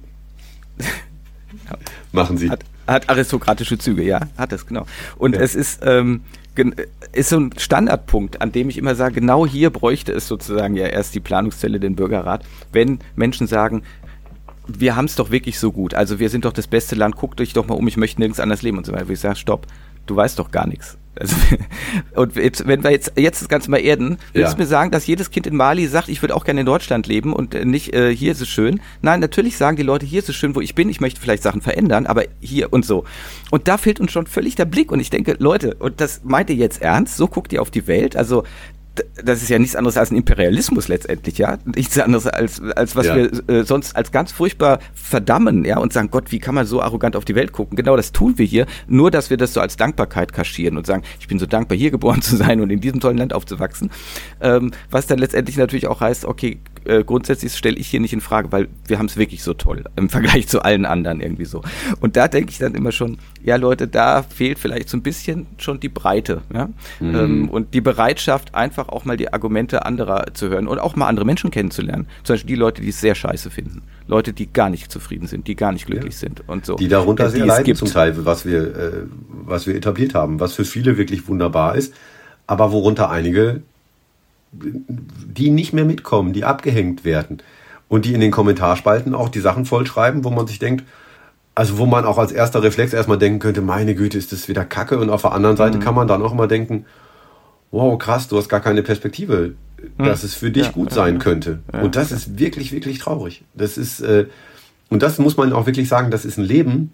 Machen Sie. Hat aristokratische Züge, ja, hat es, genau. Und es ist so ein Standardpunkt, an dem ich immer sage, genau hier bräuchte es sozusagen ja erst die Planungszelle, den Bürgerrat, wenn Menschen sagen, wir haben es doch wirklich so gut, also wir sind doch das beste Land, guckt euch doch mal um, ich möchte nirgends anders leben und so weiter. Ich sage, stopp, du weißt doch gar nichts. Also, und wenn wir jetzt das Ganze mal erden, willst du mir sagen, dass jedes Kind in Mali sagt, ich würde auch gerne in Deutschland leben und nicht hier ist es schön? Nein, natürlich sagen die Leute, hier ist es schön, wo ich bin, ich möchte vielleicht Sachen verändern, aber hier und so. Und da fehlt uns schon völlig der Blick und ich denke, Leute, und das meint ihr jetzt ernst? So guckt ihr auf die Welt? Also das ist ja nichts anderes als ein Imperialismus letztendlich, ja. Nichts anderes als was wir sonst als ganz furchtbar verdammen, ja, und sagen, Gott, wie kann man so arrogant auf die Welt gucken? Genau das tun wir hier, nur dass wir das so als Dankbarkeit kaschieren und sagen, ich bin so dankbar, hier geboren zu sein und in diesem tollen Land aufzuwachsen. Was dann letztendlich natürlich auch heißt, okay, grundsätzlich stelle ich hier nicht in Frage, weil wir haben es wirklich so toll im Vergleich zu allen anderen irgendwie so. Und da denke ich dann immer schon, ja Leute, da fehlt vielleicht so ein bisschen schon die Breite, ja? Und die Bereitschaft, einfach auch mal die Argumente anderer zu hören und auch mal andere Menschen kennenzulernen. Zum Beispiel die Leute, die es sehr scheiße finden. Leute, die gar nicht zufrieden sind, die gar nicht glücklich sind und so. Die darunter sehr leiden zum Teil, was wir etabliert haben, was für viele wirklich wunderbar ist, aber worunter einige, die nicht mehr mitkommen, die abgehängt werden und die in den Kommentarspalten auch die Sachen vollschreiben, wo man sich denkt, also wo man auch als erster Reflex erstmal denken könnte, meine Güte, ist das wieder Kacke, und auf der anderen Seite kann man dann auch mal denken, wow, krass, du hast gar keine Perspektive, dass es für dich gut sein könnte. Und das ist wirklich, wirklich traurig. Das ist, und das muss man auch wirklich sagen, das ist ein Leben,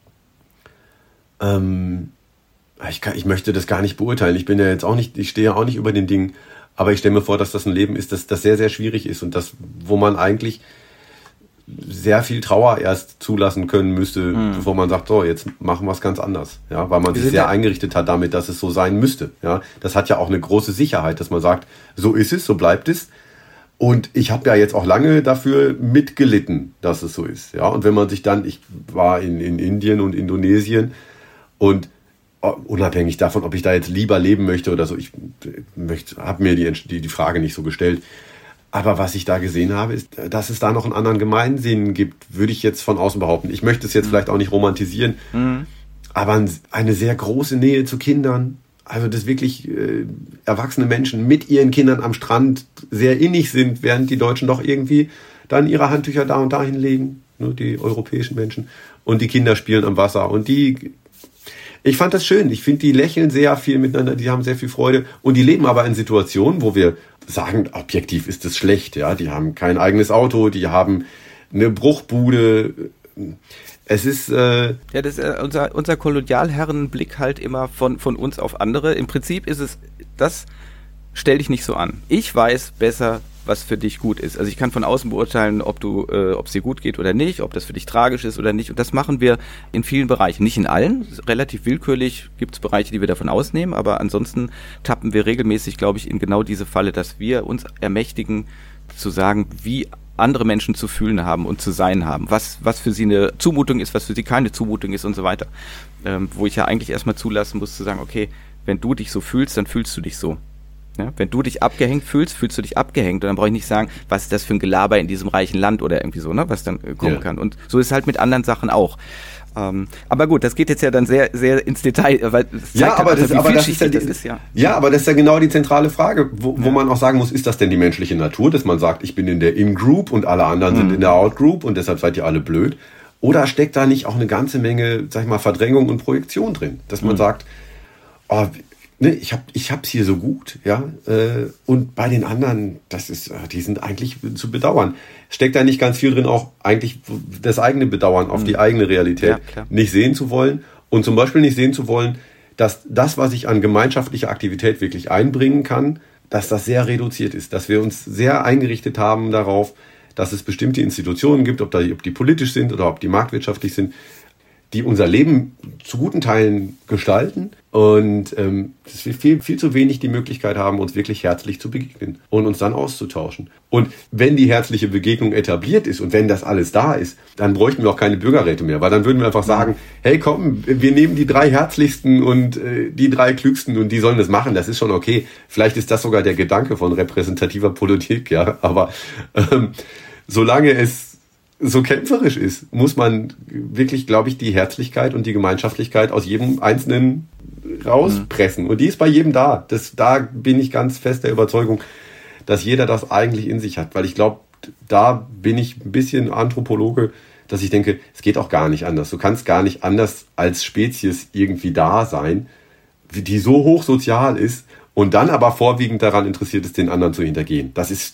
ich möchte das gar nicht beurteilen, ich stehe ja auch nicht über den Dingen, aber ich stelle mir vor, dass das ein Leben ist, das sehr, sehr schwierig ist und das, wo man eigentlich sehr viel Trauer erst zulassen können müsste, bevor man sagt, so, jetzt machen wir es ganz anders. Ja, weil man sich sehr eingerichtet hat damit, dass es so sein müsste. Ja, das hat ja auch eine große Sicherheit, dass man sagt, so ist es, so bleibt es. Und ich habe ja jetzt auch lange dafür mitgelitten, dass es so ist. Ja, und wenn man sich dann, ich war in Indien und Indonesien und unabhängig davon, ob ich da jetzt lieber leben möchte oder so, ich habe mir die Frage nicht so gestellt. Aber was ich da gesehen habe, ist, dass es da noch einen anderen Gemeinsinn gibt, würde ich jetzt von außen behaupten. Ich möchte es jetzt vielleicht auch nicht romantisieren, aber eine sehr große Nähe zu Kindern. Also, dass wirklich erwachsene Menschen mit ihren Kindern am Strand sehr innig sind, während die Deutschen doch irgendwie dann ihre Handtücher da und dahin legen, ne, die europäischen Menschen. Und die Kinder spielen am Wasser. Und ich fand das schön. Ich finde, die lächeln sehr viel miteinander, die haben sehr viel Freude. Und die leben aber in Situationen, wo wir sagen, objektiv ist das schlecht. Ja, die haben kein eigenes Auto, die haben eine Bruchbude. Es ist ja, das ist unser Kolonialherrenblick halt immer von uns auf andere. Im Prinzip ist es, das stell dich nicht so an. Ich weiß besser, was für dich gut ist. Also ich kann von außen beurteilen, ob es dir gut geht oder nicht, ob das für dich tragisch ist oder nicht. Und das machen wir in vielen Bereichen. Nicht in allen. Relativ willkürlich gibt es Bereiche, die wir davon ausnehmen. Aber ansonsten tappen wir regelmäßig, glaube ich, in genau diese Falle, dass wir uns ermächtigen, zu sagen, wie andere Menschen zu fühlen haben und zu sein haben. Was für sie eine Zumutung ist, was für sie keine Zumutung ist und so weiter. Wo ich ja eigentlich erstmal zulassen muss, zu sagen, okay, wenn du dich so fühlst, dann fühlst du dich so. Ja, wenn du dich abgehängt fühlst, fühlst du dich abgehängt. Und dann brauche ich nicht sagen, was ist das für ein Gelaber in diesem reichen Land oder irgendwie so, ne, was dann kommen kann. Und so ist es halt mit anderen Sachen auch. Aber gut, das geht jetzt ja dann sehr, sehr ins Detail, weil es zeigt aber das ist ja. Aber das ist ja genau die zentrale Frage, wo man auch sagen muss, ist das denn die menschliche Natur, dass man sagt, ich bin in der In-Group und alle anderen sind in der Out-Group und deshalb seid ihr alle blöd? Oder steckt da nicht auch eine ganze Menge, sag ich mal, Verdrängung und Projektion drin, dass man sagt, oh, ne, ich hab's hier so gut, ja, und bei den anderen, die sind eigentlich zu bedauern. Steckt da nicht ganz viel drin, auch eigentlich das eigene Bedauern auf die eigene Realität nicht sehen zu wollen und zum Beispiel nicht sehen zu wollen, dass das, was ich an gemeinschaftlicher Aktivität wirklich einbringen kann, dass das sehr reduziert ist, dass wir uns sehr eingerichtet haben darauf, dass es bestimmte Institutionen gibt, ob die politisch sind oder ob die marktwirtschaftlich sind, die unser Leben zu guten Teilen gestalten und dass wir viel zu wenig die Möglichkeit haben, uns wirklich herzlich zu begegnen und uns dann auszutauschen. Und wenn die herzliche Begegnung etabliert ist und wenn das alles da ist, dann bräuchten wir auch keine Bürgerräte mehr, weil dann würden wir einfach sagen, hey komm, wir nehmen die 3 herzlichsten und die 3 klügsten und die sollen das machen, das ist schon okay. Vielleicht ist das sogar der Gedanke von repräsentativer Politik, ja, aber solange es so kämpferisch ist, muss man wirklich, glaube ich, die Herzlichkeit und die Gemeinschaftlichkeit aus jedem Einzelnen rauspressen. Und die ist bei jedem da. Da bin ich ganz fest der Überzeugung, dass jeder das eigentlich in sich hat. Weil ich glaube, da bin ich ein bisschen Anthropologe, dass ich denke, es geht auch gar nicht anders. Du kannst gar nicht anders als Spezies irgendwie da sein, die so hochsozial ist und dann aber vorwiegend daran interessiert ist, den anderen zu hintergehen. Das ist...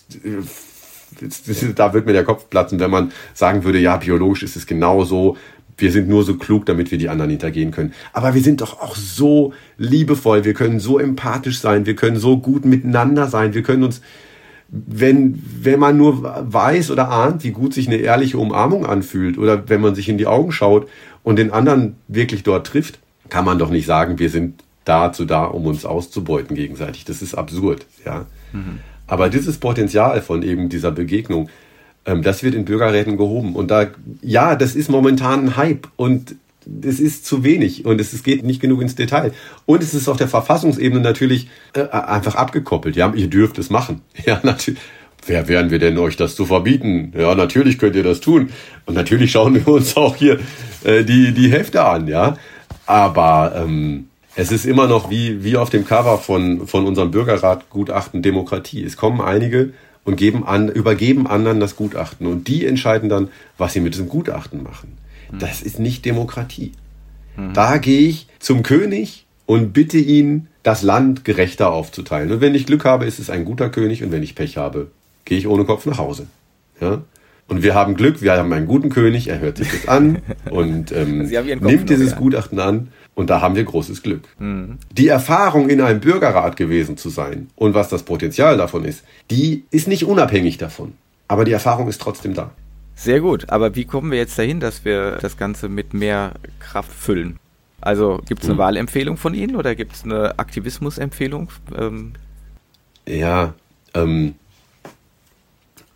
Da wird mir der Kopf platzen, wenn man sagen würde, ja, biologisch ist es genauso, wir sind nur so klug, damit wir die anderen hintergehen können. Aber wir sind doch auch so liebevoll, wir können so empathisch sein, wir können so gut miteinander sein, wir können uns, wenn man nur weiß oder ahnt, wie gut sich eine ehrliche Umarmung anfühlt oder wenn man sich in die Augen schaut und den anderen wirklich dort trifft, kann man doch nicht sagen, wir sind dazu da, um uns auszubeuten gegenseitig. Das ist absurd, ja. Aber dieses Potenzial von eben dieser Begegnung, das wird in Bürgerräten gehoben. Und das ist momentan ein Hype und es ist zu wenig und es geht nicht genug ins Detail. Und es ist auf der Verfassungsebene natürlich einfach abgekoppelt. Ja, ihr dürft es machen. Ja, natürlich. Wer wären wir denn, euch das zu verbieten? Ja, natürlich könnt ihr das tun. Und natürlich schauen wir uns auch hier die Hefte an, ja. Aber es ist immer noch wie auf dem Cover von unserem Bürgerrat-Gutachten Demokratie. Es kommen einige und übergeben anderen das Gutachten. Und die entscheiden dann, was sie mit diesem Gutachten machen. Das ist nicht Demokratie. Da gehe ich zum König und bitte ihn, das Land gerechter aufzuteilen. Und wenn ich Glück habe, ist es ein guter König. Und wenn ich Pech habe, gehe ich ohne Kopf nach Hause. Ja? Und wir haben Glück, wir haben einen guten König, er hört sich das an und nimmt dieses Gutachten an. Und da haben wir großes Glück. Die Erfahrung, in einem Bürgerrat gewesen zu sein und was das Potenzial davon ist, die ist nicht unabhängig davon. Aber die Erfahrung ist trotzdem da. Sehr gut. Aber wie kommen wir jetzt dahin, dass wir das Ganze mit mehr Kraft füllen? Also gibt es eine Wahlempfehlung von Ihnen oder gibt es eine Aktivismusempfehlung?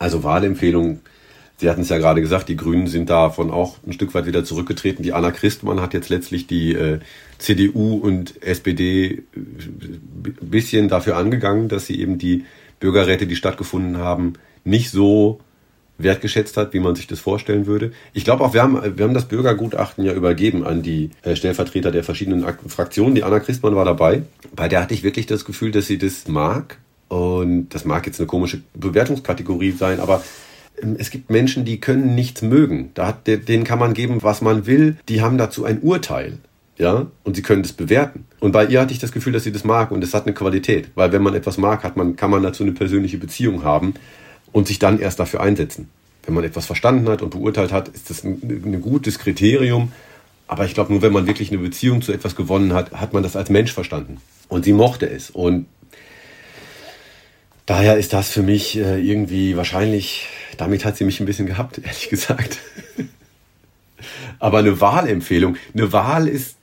Also Wahlempfehlung, Sie hatten es ja gerade gesagt, die Grünen sind davon auch ein Stück weit wieder zurückgetreten. Die Anna Christmann hat jetzt letztlich die CDU und SPD ein bisschen dafür angegangen, dass sie eben die Bürgerräte, die stattgefunden haben, nicht so wertgeschätzt hat, wie man sich das vorstellen würde. Ich glaube auch, wir haben das Bürgergutachten ja übergeben an die Stellvertreter der verschiedenen Fraktionen. Die Anna Christmann war dabei. Bei der hatte ich wirklich das Gefühl, dass sie das mag. Und das mag jetzt eine komische Bewertungskategorie sein, aber es gibt Menschen, die können nichts mögen. Denen kann man geben, was man will. Die haben dazu ein Urteil. Ja? Und sie können das bewerten. Und bei ihr hatte ich das Gefühl, dass sie das mag und es hat eine Qualität. Weil wenn man etwas mag, kann man dazu eine persönliche Beziehung haben und sich dann erst dafür einsetzen. Wenn man etwas verstanden hat und beurteilt hat, ist das ein gutes Kriterium. Aber ich glaube, nur wenn man wirklich eine Beziehung zu etwas gewonnen hat, hat man das als Mensch verstanden. Und sie mochte es. Und daher ist das für mich irgendwie wahrscheinlich, damit hat sie mich ein bisschen gehabt, ehrlich gesagt. Aber eine Wahlempfehlung, eine Wahl ist,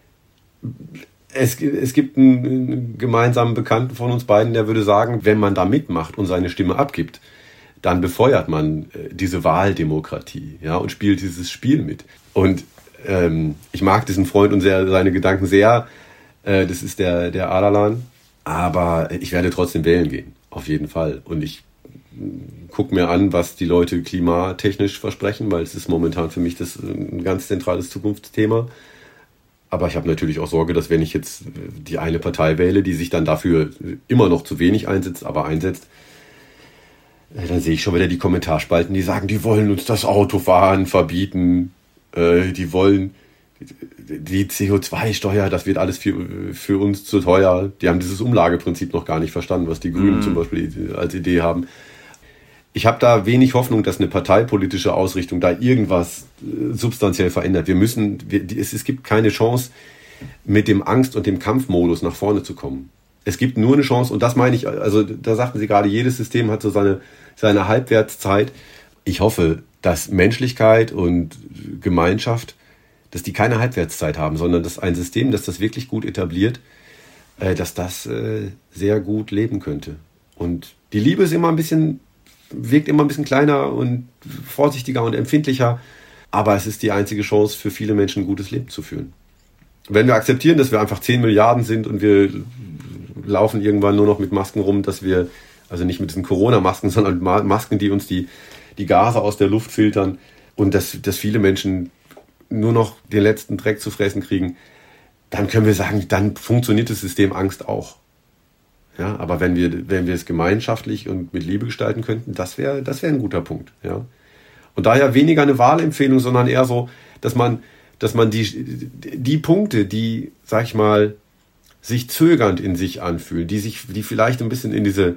es gibt einen gemeinsamen Bekannten von uns beiden, der würde sagen, wenn man da mitmacht und seine Stimme abgibt, dann befeuert man diese Wahldemokratie, ja, und spielt dieses Spiel mit. Und ich mag diesen Freund und seine Gedanken sehr, das ist der Adalan, aber ich werde trotzdem wählen gehen. Auf jeden Fall. Und ich gucke mir an, was die Leute klimatechnisch versprechen, weil es ist momentan für mich das ein ganz zentrales Zukunftsthema. Aber ich habe natürlich auch Sorge, dass wenn ich jetzt die eine Partei wähle, die sich dann dafür immer noch zu wenig einsetzt, aber einsetzt, dann sehe ich schon wieder die Kommentarspalten, die sagen, die wollen uns das Autofahren verbieten, die wollen die CO2-Steuer, das wird alles für uns zu teuer. Die haben dieses Umlageprinzip noch gar nicht verstanden, was die Grünen zum Beispiel als Idee haben. Ich habe da wenig Hoffnung, dass eine parteipolitische Ausrichtung da irgendwas substanziell verändert. Es gibt keine Chance, mit dem Angst- und dem Kampfmodus nach vorne zu kommen. Es gibt nur eine Chance, und das meine ich, also da sagten Sie gerade, jedes System hat so seine Halbwertszeit. Ich hoffe, dass Menschlichkeit und Gemeinschaft, dass die keine Halbwertszeit haben, sondern dass ein System, das das wirklich gut etabliert, dass das sehr gut leben könnte. Und die Liebe wirkt immer ein bisschen kleiner und vorsichtiger und empfindlicher, aber es ist die einzige Chance für viele Menschen, ein gutes Leben zu führen. Wenn wir akzeptieren, dass wir einfach 10 Milliarden sind und wir laufen irgendwann nur noch mit Masken rum, also nicht mit diesen Corona-Masken, sondern mit Masken, die uns die Gase aus der Luft filtern, und dass viele Menschen nur noch den letzten Dreck zu fressen kriegen, dann können wir sagen, dann funktioniert das System Angst auch. Ja, aber wenn wir es gemeinschaftlich und mit Liebe gestalten könnten, das wäre ein guter Punkt. Ja. Und daher weniger eine Wahlempfehlung, sondern eher so, dass man die Punkte, die, sag ich mal, sich zögernd in sich anfühlen, die vielleicht ein bisschen in diese,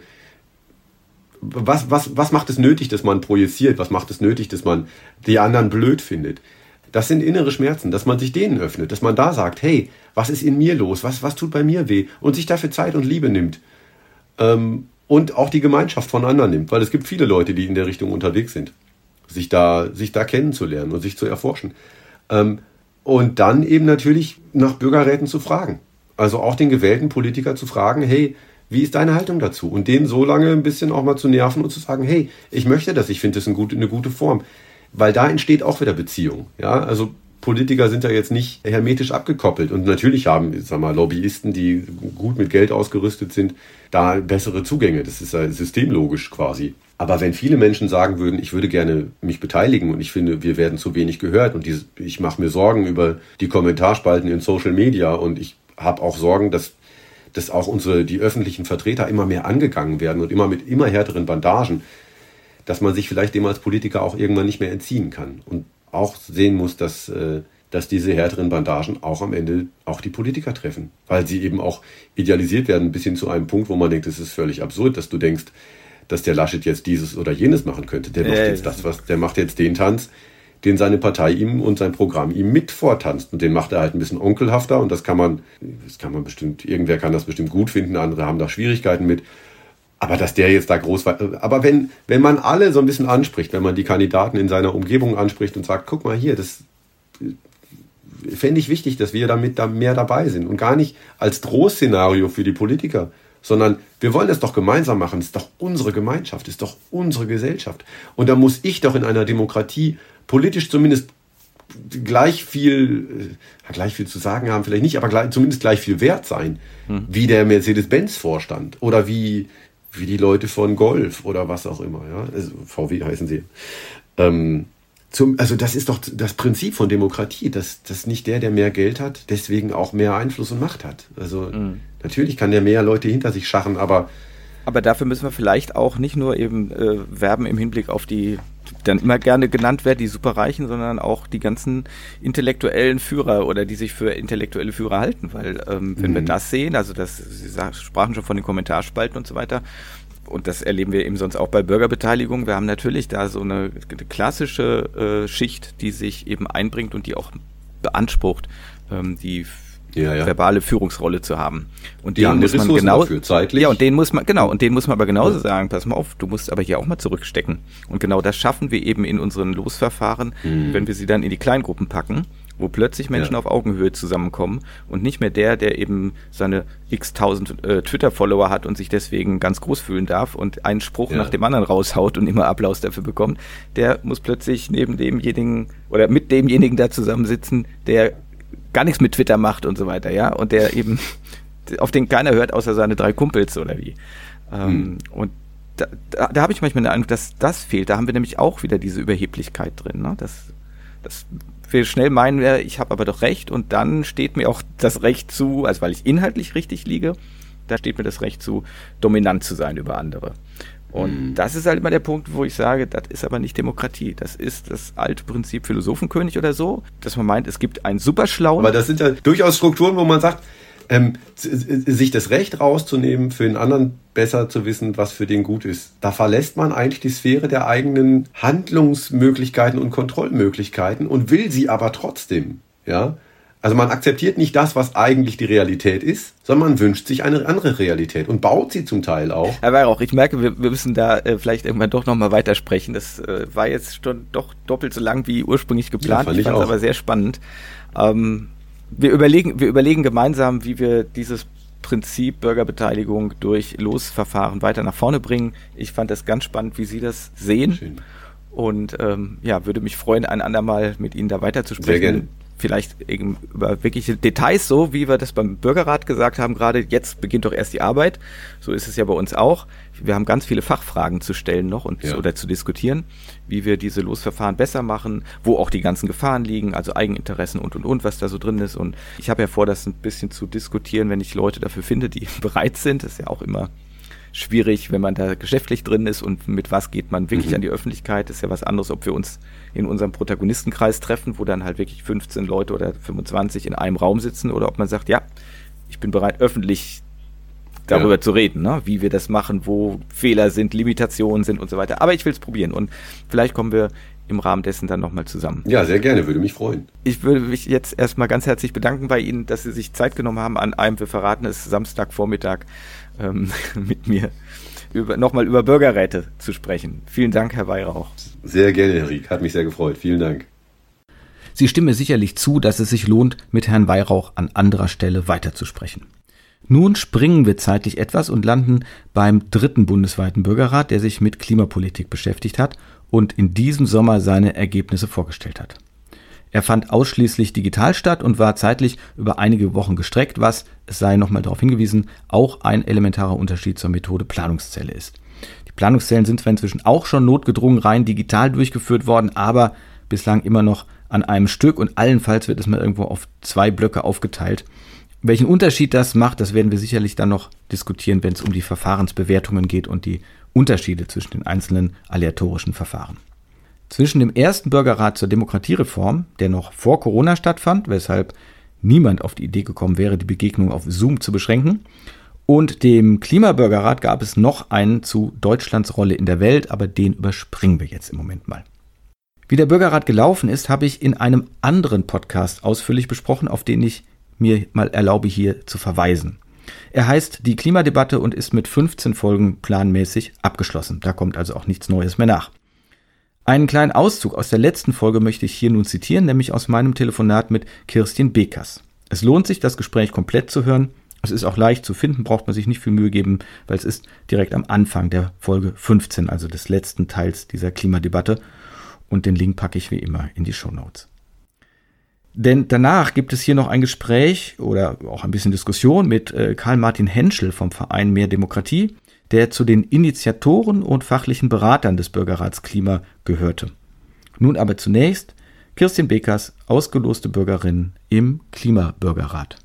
was macht es nötig, dass man projiziert, was macht es nötig, dass man die anderen blöd findet. Das sind innere Schmerzen, dass man sich denen öffnet, dass man da sagt, hey, was ist in mir los, was tut bei mir weh, und sich dafür Zeit und Liebe nimmt. Und auch die Gemeinschaft von anderen nimmt, weil es gibt viele Leute, die in der Richtung unterwegs sind, sich da kennenzulernen und sich zu erforschen. Und dann eben natürlich nach Bürgerräten zu fragen. Also auch den gewählten Politiker zu fragen, hey, wie ist deine Haltung dazu? Und den so lange ein bisschen auch mal zu nerven und zu sagen, hey, ich möchte das, ich finde das eine gute Form. Weil da entsteht auch wieder Beziehung. Ja? Also Politiker sind ja jetzt nicht hermetisch abgekoppelt. Und natürlich haben, Lobbyisten, die gut mit Geld ausgerüstet sind, da bessere Zugänge. Das ist ja systemlogisch quasi. Aber wenn viele Menschen sagen würden, ich würde gerne mich beteiligen und ich finde, wir werden zu wenig gehört und ich mache mir Sorgen über die Kommentarspalten in Social Media und ich habe auch Sorgen, dass auch die öffentlichen Vertreter immer mehr angegangen werden und mit immer härteren Bandagen, dass man sich vielleicht dem als Politiker auch irgendwann nicht mehr entziehen kann und auch sehen muss, dass diese härteren Bandagen auch am Ende auch die Politiker treffen, weil sie eben auch idealisiert werden bis hin zu einem Punkt, wo man denkt, es ist völlig absurd, dass du denkst, dass der Laschet jetzt dieses oder jenes machen könnte. Der macht jetzt den Tanz, den seine Partei ihm und sein Programm ihm mit vortanzt. Und den macht er halt ein bisschen onkelhafter und das kann man bestimmt, irgendwer kann das bestimmt gut finden, andere haben da Schwierigkeiten mit. Aber dass der jetzt da groß war, aber wenn man alle so ein bisschen anspricht, wenn man die Kandidaten in seiner Umgebung anspricht und sagt, guck mal hier, das fände ich wichtig, dass wir da mehr dabei sind und gar nicht als Drohszenario für die Politiker, sondern wir wollen das doch gemeinsam machen. Es ist doch unsere Gemeinschaft, es ist doch unsere Gesellschaft. Und da muss ich doch in einer Demokratie politisch zumindest gleich viel zu sagen haben, vielleicht nicht, aber zumindest gleich viel wert sein, wie der Mercedes-Benz-Vorstand oder wie die Leute von Golf oder was auch immer. Ja? Also VW heißen sie. Also das ist doch das Prinzip von Demokratie, dass nicht der mehr Geld hat, deswegen auch mehr Einfluss und Macht hat. Also natürlich kann der mehr Leute hinter sich scharren, aber dafür müssen wir vielleicht auch nicht nur eben werben im Hinblick auf die dann immer gerne genannt werden, die Superreichen, sondern auch die ganzen intellektuellen Führer oder die sich für intellektuelle Führer halten, weil wenn wir das sehen, also Sie sprachen schon von den Kommentarspalten und so weiter, und das erleben wir eben sonst auch bei Bürgerbeteiligung. Wir haben natürlich da so eine klassische Schicht, die sich eben einbringt und die auch beansprucht, die verbale Führungsrolle zu haben. Und denen muss man genau dafür, zeitlich. Ja, und denen muss man aber genauso sagen, pass mal auf, du musst aber hier auch mal zurückstecken. Und genau das schaffen wir eben in unseren Losverfahren, wenn wir sie dann in die Kleingruppen packen, wo plötzlich Menschen auf Augenhöhe zusammenkommen und nicht mehr der eben seine x-tausend Twitter-Follower hat und sich deswegen ganz groß fühlen darf und einen Spruch nach dem anderen raushaut und immer Applaus dafür bekommt, der muss plötzlich neben demjenigen oder mit demjenigen da zusammensitzen, der gar nichts mit Twitter macht und so weiter, ja, und der eben, auf den keiner hört, außer seine 3 Kumpels oder wie. Und da habe ich manchmal den Eindruck, dass das fehlt. Da haben wir nämlich auch wieder diese Überheblichkeit drin, ne? Dass wir schnell meinen, ich habe aber doch recht und dann steht mir auch das Recht zu, also weil ich inhaltlich richtig liege, da steht mir das Recht zu, dominant zu sein über andere. Und das ist halt immer der Punkt, wo ich sage, das ist aber nicht Demokratie. Das ist das alte Prinzip Philosophenkönig oder so, dass man meint, es gibt einen Superschlauen. Aber das sind ja durchaus Strukturen, wo man sagt, sich das Recht rauszunehmen, für den anderen besser zu wissen, was für den gut ist. Da verlässt man eigentlich die Sphäre der eigenen Handlungsmöglichkeiten und Kontrollmöglichkeiten und will sie aber trotzdem. Ja? Also man akzeptiert nicht das, was eigentlich die Realität ist, sondern man wünscht sich eine andere Realität und baut sie zum Teil auch. Herr Weihrauch, ich merke, wir müssen da vielleicht irgendwann doch nochmal weitersprechen. Das war jetzt schon doch doppelt so lang wie ursprünglich geplant. Ich fand es aber sehr spannend. Wir überlegen gemeinsam, wie wir dieses Prinzip Bürgerbeteiligung durch Losverfahren weiter nach vorne bringen. Ich fand das ganz spannend, wie Sie das sehen. Schön. Und würde mich freuen, ein andermal mit Ihnen da weiterzusprechen. Sehr gerne. Vielleicht eben über wirkliche Details, so wie wir das beim Bürgerrat gesagt haben gerade, jetzt beginnt doch erst die Arbeit. So ist es ja bei uns auch. Wir haben ganz viele Fachfragen zu stellen noch oder zu diskutieren, wie wir diese Losverfahren besser machen, wo auch die ganzen Gefahren liegen, also Eigeninteressen und, was da so drin ist. Und ich habe ja vor, das ein bisschen zu diskutieren, wenn ich Leute dafür finde, die bereit sind. Das ist ja auch immer schwierig, wenn man da geschäftlich drin ist und mit was geht man wirklich an die Öffentlichkeit. Das ist ja was anderes, ob wir uns in unserem Protagonistenkreis treffen, wo dann halt wirklich 15 Leute oder 25 in einem Raum sitzen oder ob man sagt, ja, ich bin bereit, öffentlich darüber zu reden, ne? Wie wir das machen, wo Fehler sind, Limitationen sind und so weiter. Aber ich will es probieren und vielleicht kommen wir im Rahmen dessen dann nochmal zusammen. Ja, sehr gerne, würde mich freuen. Ich würde mich jetzt erstmal ganz herzlich bedanken bei Ihnen, dass Sie sich Zeit genommen haben an einem, wir verraten es, Samstagvormittag mit mir nochmal über Bürgerräte zu sprechen. Vielen Dank, Herr Weihrauch. Sehr gerne, Herr Rieck. Hat mich sehr gefreut. Vielen Dank. Sie stimmen mir sicherlich zu, dass es sich lohnt, mit Herrn Weihrauch an anderer Stelle weiterzusprechen. Nun springen wir zeitlich etwas und landen beim 3. bundesweiten Bürgerrat, der sich mit Klimapolitik beschäftigt hat und in diesem Sommer seine Ergebnisse vorgestellt hat. Er fand ausschließlich digital statt und war zeitlich über einige Wochen gestreckt, was, es sei nochmal darauf hingewiesen, auch ein elementarer Unterschied zur Methode Planungszelle ist. Die Planungszellen sind zwar inzwischen auch schon notgedrungen rein digital durchgeführt worden, aber bislang immer noch an einem Stück und allenfalls wird es mal irgendwo auf 2 Blöcke aufgeteilt. Welchen Unterschied das macht, das werden wir sicherlich dann noch diskutieren, wenn es um die Verfahrensbewertungen geht und die Unterschiede zwischen den einzelnen aleatorischen Verfahren. Zwischen dem ersten Bürgerrat zur Demokratiereform, der noch vor Corona stattfand, weshalb niemand auf die Idee gekommen wäre, die Begegnung auf Zoom zu beschränken, und dem Klimabürgerrat gab es noch einen zu Deutschlands Rolle in der Welt, aber den überspringen wir jetzt im Moment mal. Wie der Bürgerrat gelaufen ist, habe ich in einem anderen Podcast ausführlich besprochen, auf den ich mir mal erlaube, hier zu verweisen. Er heißt Die Klimadebatte und ist mit 15 Folgen planmäßig abgeschlossen. Da kommt also auch nichts Neues mehr nach. Einen kleinen Auszug aus der letzten Folge möchte ich hier nun zitieren, nämlich aus meinem Telefonat mit Kirstin Bekers. Es lohnt sich, das Gespräch komplett zu hören. Es ist auch leicht zu finden, braucht man sich nicht viel Mühe geben, weil es ist direkt am Anfang der Folge 15, also des letzten Teils dieser Klimadebatte. Und den Link packe ich wie immer in die Shownotes. Denn danach gibt es hier noch ein Gespräch oder auch ein bisschen Diskussion mit Karl-Martin Henschel vom Verein Mehr Demokratie, der zu den Initiatoren und fachlichen Beratern des Bürgerrats Klima gehörte. Nun aber zunächst Kirstin Bekers, ausgeloste Bürgerin im Klimabürgerrat.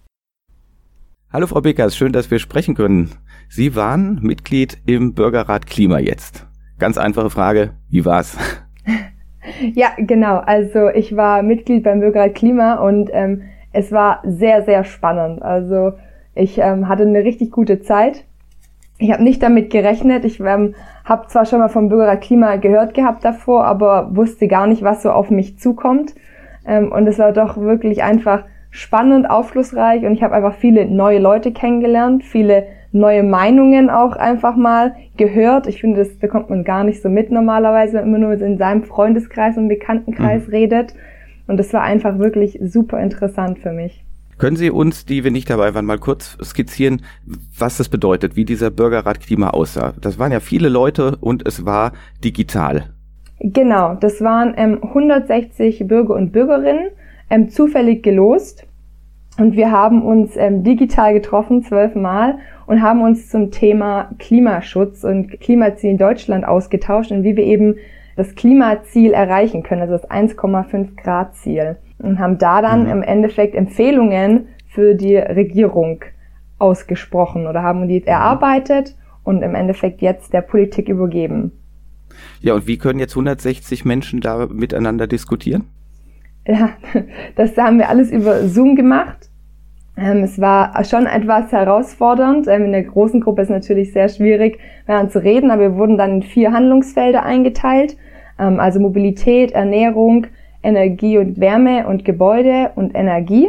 Hallo Frau Bekers, schön, dass wir sprechen können. Sie waren Mitglied im Bürgerrat Klima jetzt. Ganz einfache Frage, wie war's? Ja, genau. Also ich war Mitglied beim Bürgerrat Klima und es war sehr, sehr spannend. Also ich hatte eine richtig gute Zeit. Ich habe nicht damit gerechnet. Ich habe zwar schon mal vom Bürgerrat Klima gehört gehabt davor, aber wusste gar nicht, was so auf mich zukommt. Und es war doch wirklich einfach spannend, aufschlussreich und ich habe einfach viele neue Leute kennengelernt, viele neue Meinungen auch einfach mal gehört. Ich finde, das bekommt man gar nicht so mit normalerweise, wenn man nur in seinem Freundeskreis und Bekanntenkreis redet. Und das war einfach wirklich super interessant für mich. Können Sie uns, die wir nicht dabei waren, mal kurz skizzieren, was das bedeutet, wie dieser Bürgerrat Klima aussah? Das waren ja viele Leute und es war digital. Genau, das waren 160 Bürger und Bürgerinnen, zufällig gelost. Und wir haben uns digital getroffen, 12 Mal, und haben uns zum Thema Klimaschutz und Klimaziel in Deutschland ausgetauscht und wie wir eben das Klimaziel erreichen können, also das 1,5 Grad Ziel. Und haben da dann im Endeffekt Empfehlungen für die Regierung ausgesprochen oder haben die erarbeitet und im Endeffekt jetzt der Politik übergeben. Ja, und wie können jetzt 160 Menschen da miteinander diskutieren? Ja, das haben wir alles über Zoom gemacht. Es war schon etwas herausfordernd. In der großen Gruppe ist es natürlich sehr schwierig, zu reden, aber wir wurden dann in 4 Handlungsfelder eingeteilt. Also Mobilität, Ernährung, Energie und Wärme und Gebäude und Energie.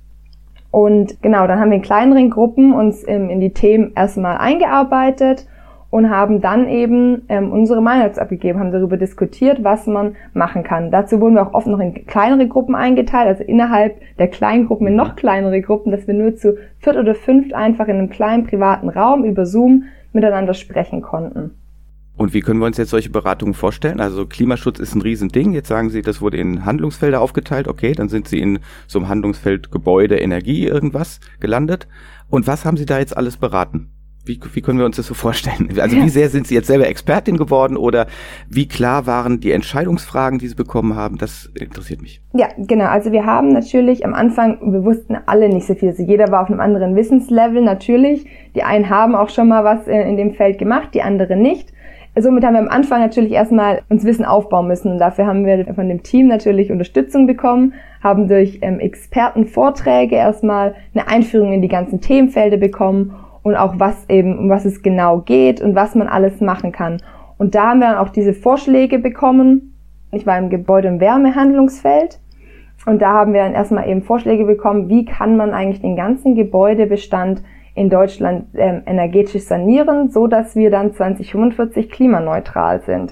Und genau, dann haben wir in kleineren Gruppen uns in die Themen erstmal eingearbeitet und haben dann eben unsere Meinung abgegeben, haben darüber diskutiert, was man machen kann. Dazu wurden wir auch oft noch in kleinere Gruppen eingeteilt, also innerhalb der kleinen Gruppen in noch kleinere Gruppen, dass wir nur zu 4 oder 5 einfach in einem kleinen privaten Raum über Zoom miteinander sprechen konnten. Und wie können wir uns jetzt solche Beratungen vorstellen? Also Klimaschutz ist ein Riesending. Jetzt sagen Sie, das wurde in Handlungsfelder aufgeteilt. Okay, dann sind Sie in so einem Handlungsfeld Gebäude, Energie, irgendwas gelandet. Und was haben Sie da jetzt alles beraten? Wie können wir uns das so vorstellen? Also wie sehr sind Sie jetzt selber Expertin geworden oder wie klar waren die Entscheidungsfragen, die Sie bekommen haben? Das interessiert mich. Ja, genau. Also wir haben natürlich am Anfang, wir wussten alle nicht so viel. Also jeder war auf einem anderen Wissenslevel natürlich. Die einen haben auch schon mal was in dem Feld gemacht, die anderen nicht. Somit haben wir am Anfang natürlich erstmal uns Wissen aufbauen müssen. Und dafür haben wir von dem Team natürlich Unterstützung bekommen, haben durch Expertenvorträge erstmal eine Einführung in die ganzen Themenfelder bekommen und auch um was es genau geht und was man alles machen kann. Und da haben wir dann auch diese Vorschläge bekommen. Ich war im Gebäude- und Wärmehandlungsfeld und da haben wir dann erstmal eben Vorschläge bekommen, wie kann man eigentlich den ganzen Gebäudebestand in Deutschland energetisch sanieren, so dass wir dann 2045 klimaneutral sind.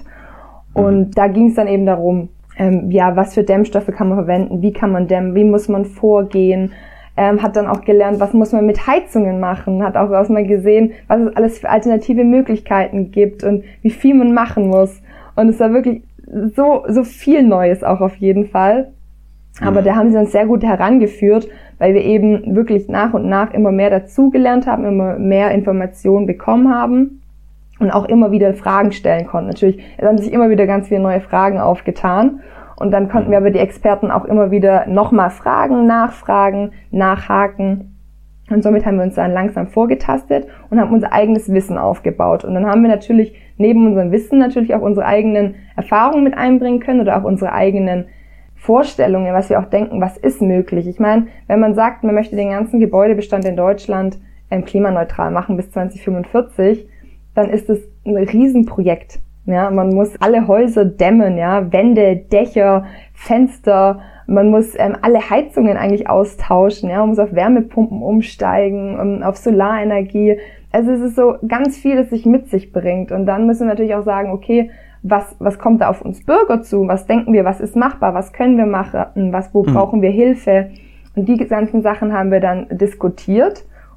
Und da ging es dann eben darum, was für Dämmstoffe kann man verwenden, wie kann man dämmen, wie muss man vorgehen, hat dann auch gelernt, was muss man mit Heizungen machen, hat auch erstmal gesehen, was es alles für alternative Möglichkeiten gibt und wie viel man machen muss. Und es war wirklich so viel Neues auch auf jeden Fall. Aber da haben sie uns sehr gut herangeführt, weil wir eben wirklich nach und nach immer mehr dazugelernt haben, immer mehr Informationen bekommen haben und auch immer wieder Fragen stellen konnten. Natürlich, es haben sich immer wieder ganz viele neue Fragen aufgetan und dann konnten wir aber die Experten auch immer wieder nochmal fragen, nachfragen, nachhaken und somit haben wir uns dann langsam vorgetastet und haben unser eigenes Wissen aufgebaut. Und dann haben wir natürlich neben unserem Wissen natürlich auch unsere eigenen Erfahrungen mit einbringen können oder auch unsere eigenen Vorstellungen, was wir auch denken, was ist möglich. Ich meine, wenn man sagt, man möchte den ganzen Gebäudebestand in Deutschland klimaneutral machen bis 2045, dann ist es ein Riesenprojekt. Ja, man muss alle Häuser dämmen, ja, Wände, Dächer, Fenster, man muss alle Heizungen eigentlich austauschen, ja, man muss auf Wärmepumpen umsteigen, auf Solarenergie. Also es ist so ganz viel, das sich mit sich bringt. Und dann müssen wir natürlich auch sagen, okay, was kommt da auf uns Bürger zu? Was denken wir, was ist machbar? Was können wir machen? Wo brauchen wir Hilfe? Und die ganzen Sachen haben wir dann diskutiert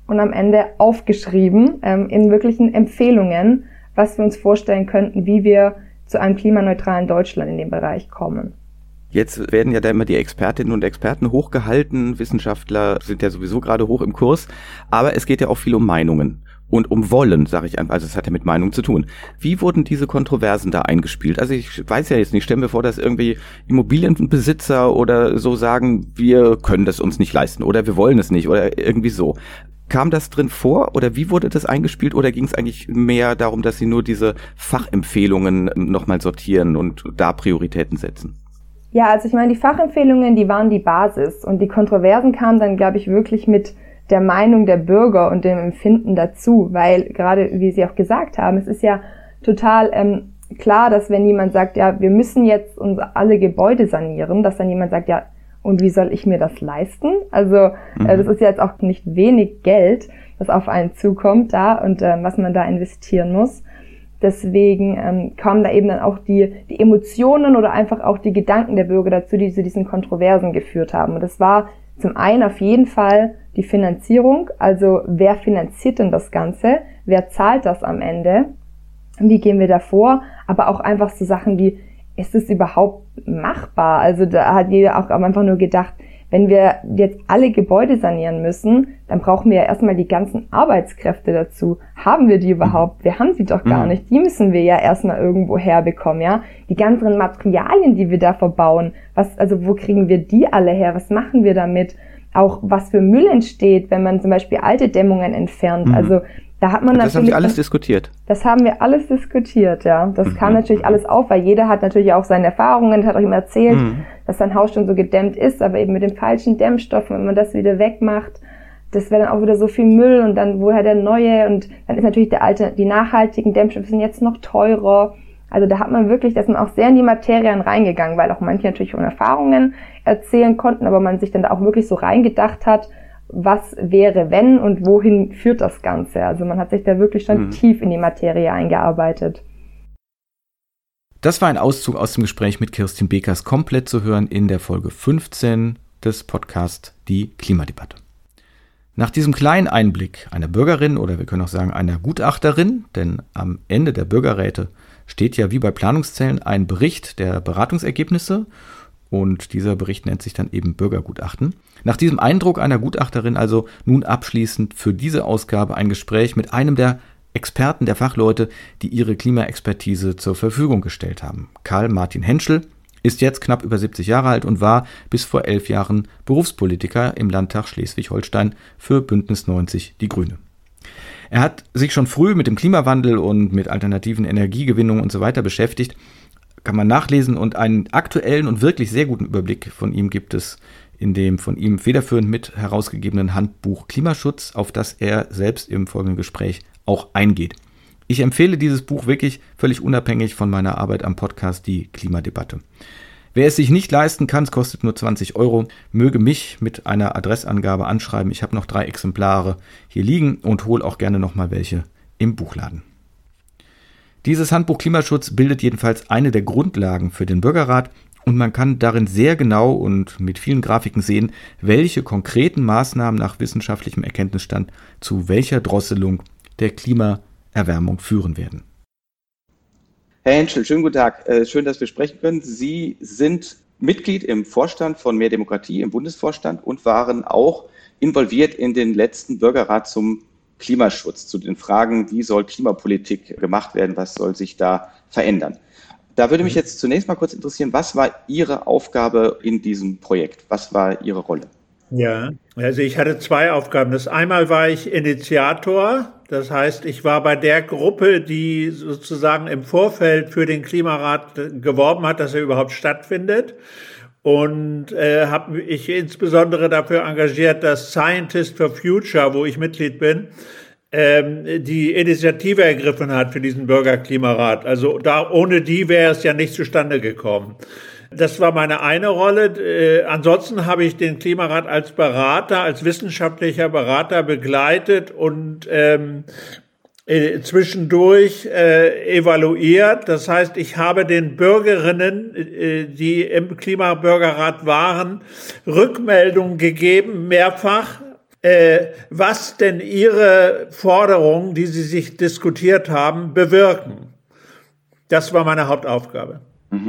und am Ende aufgeschrieben in wirklichen Empfehlungen, was wir uns vorstellen könnten, wie wir zu einem klimaneutralen Deutschland in dem Bereich kommen. Jetzt werden ja da immer die Expertinnen und Experten hochgehalten, Wissenschaftler sind ja sowieso gerade hoch im Kurs, aber es geht ja auch viel um Meinungen und um Wollen, sage ich einfach, also es hat ja mit Meinung zu tun. Wie wurden diese Kontroversen da eingespielt? Also ich weiß ja jetzt nicht, stellen wir vor, dass irgendwie Immobilienbesitzer oder so sagen, wir können das uns nicht leisten oder wir wollen es nicht oder irgendwie so. Kam das drin vor oder wie wurde das eingespielt oder ging es eigentlich mehr darum, dass Sie nur diese Fachempfehlungen nochmal sortieren und da Prioritäten setzen? Ja, also ich meine, die Fachempfehlungen, die waren die Basis und die Kontroversen kamen dann, glaube ich, wirklich mit der Meinung der Bürger und dem Empfinden dazu, weil gerade, wie Sie auch gesagt haben, es ist ja total klar, dass wenn jemand sagt, ja, wir müssen jetzt alle Gebäude sanieren, dass dann jemand sagt, ja, und wie soll ich mir das leisten? Also das ist jetzt auch nicht wenig Geld, das auf einen zukommt da und was man da investieren muss. Deswegen kamen da eben dann auch die Emotionen oder einfach auch die Gedanken der Bürger dazu, die zu diesen Kontroversen geführt haben. Und das war zum einen auf jeden Fall die Finanzierung, also wer finanziert denn das Ganze? Wer zahlt das am Ende? Wie gehen wir da vor? Aber auch einfach so Sachen wie, ist es überhaupt machbar? Also da hat jeder auch einfach nur gedacht, wenn wir jetzt alle Gebäude sanieren müssen, dann brauchen wir ja erstmal die ganzen Arbeitskräfte dazu. Haben wir die überhaupt? Wir haben sie doch gar nicht. Die müssen wir ja erstmal irgendwo herbekommen, ja. Die ganzen Materialien, die wir da verbauen, also wo kriegen wir die alle her? Was machen wir damit? Auch was für Müll entsteht, wenn man zum Beispiel alte Dämmungen entfernt. Also da hat man natürlich. Das haben Sie alles diskutiert? Das haben wir alles diskutiert, ja. Das kam natürlich alles auf, weil jeder hat natürlich auch seine Erfahrungen, hat auch ihm erzählt, dass sein Haus schon so gedämmt ist, aber eben mit den falschen Dämmstoffen, wenn man das wieder wegmacht, das wäre dann auch wieder so viel Müll und dann woher der neue und dann ist natürlich die nachhaltigen Dämmstoffe sind jetzt noch teurer. Also da hat man wirklich, da ist man auch sehr in die Materien reingegangen, weil auch manche natürlich von Erfahrungen erzählen konnten, aber man sich dann da auch wirklich so reingedacht hat, was wäre wenn und wohin führt das Ganze. Also man hat sich da wirklich schon tief in die Materie eingearbeitet. Das war ein Auszug aus dem Gespräch mit Kirstin Bekers, komplett zu hören in der Folge 15 des Podcasts Die Klimadebatte. Nach diesem kleinen Einblick einer Bürgerin oder wir können auch sagen einer Gutachterin, denn am Ende der Bürgerräte steht ja wie bei Planungszellen ein Bericht der Beratungsergebnisse und dieser Bericht nennt sich dann eben Bürgergutachten. Nach diesem Eindruck einer Gutachterin also nun abschließend für diese Ausgabe ein Gespräch mit einem der Experten, der Fachleute, die ihre Klimaexpertise zur Verfügung gestellt haben. Karl Martin Henschel ist jetzt knapp über 70 Jahre alt und war bis vor 11 Jahren Berufspolitiker im Landtag Schleswig-Holstein für Bündnis 90 Die Grüne. Er hat sich schon früh mit dem Klimawandel und mit alternativen Energiegewinnungen und so weiter beschäftigt. Kann man nachlesen und einen aktuellen und wirklich sehr guten Überblick von ihm gibt es in dem von ihm federführend mit herausgegebenen Handbuch Klimaschutz, auf das er selbst im folgenden Gespräch auch eingeht. Ich empfehle dieses Buch wirklich völlig unabhängig von meiner Arbeit am Podcast Die Klimadebatte. Wer es sich nicht leisten kann, es kostet nur 20 €, möge mich mit einer Adressangabe anschreiben. Ich habe noch 3 Exemplare hier liegen und hole auch gerne nochmal welche im Buchladen. Dieses Handbuch Klimaschutz bildet jedenfalls eine der Grundlagen für den Bürgerrat und man kann darin sehr genau und mit vielen Grafiken sehen, welche konkreten Maßnahmen nach wissenschaftlichem Erkenntnisstand zu welcher Drosselung der Klimaerwärmung führen werden. Herr Henschel, schönen guten Tag. Schön, dass wir sprechen können. Sie sind Mitglied im Vorstand von Mehr Demokratie, im Bundesvorstand und waren auch involviert in den letzten Bürgerrat zum Klimaschutz, zu den Fragen, wie soll Klimapolitik gemacht werden, was soll sich da verändern. Da würde mich jetzt zunächst mal kurz interessieren, was war Ihre Aufgabe in diesem Projekt? Was war Ihre Rolle? Ja, also ich hatte 2 Aufgaben. Das einmal war ich Initiator, das heißt, ich war bei der Gruppe, die sozusagen im Vorfeld für den Klimarat geworben hat, dass er überhaupt stattfindet. Und habe mich insbesondere dafür engagiert, dass Scientist for Future, wo ich Mitglied bin, die Initiative ergriffen hat für diesen Bürgerklimarat. Also ohne die wäre es ja nicht zustande gekommen. Das war meine eine Rolle. Ansonsten habe ich den Klimarat als Berater, als wissenschaftlicher Berater begleitet und zwischendurch evaluiert. Das heißt, ich habe den Bürgerinnen, die im Klimabürgerrat waren, Rückmeldungen gegeben, mehrfach was denn Ihre Forderungen, die Sie sich diskutiert haben, bewirken. Das war meine Hauptaufgabe.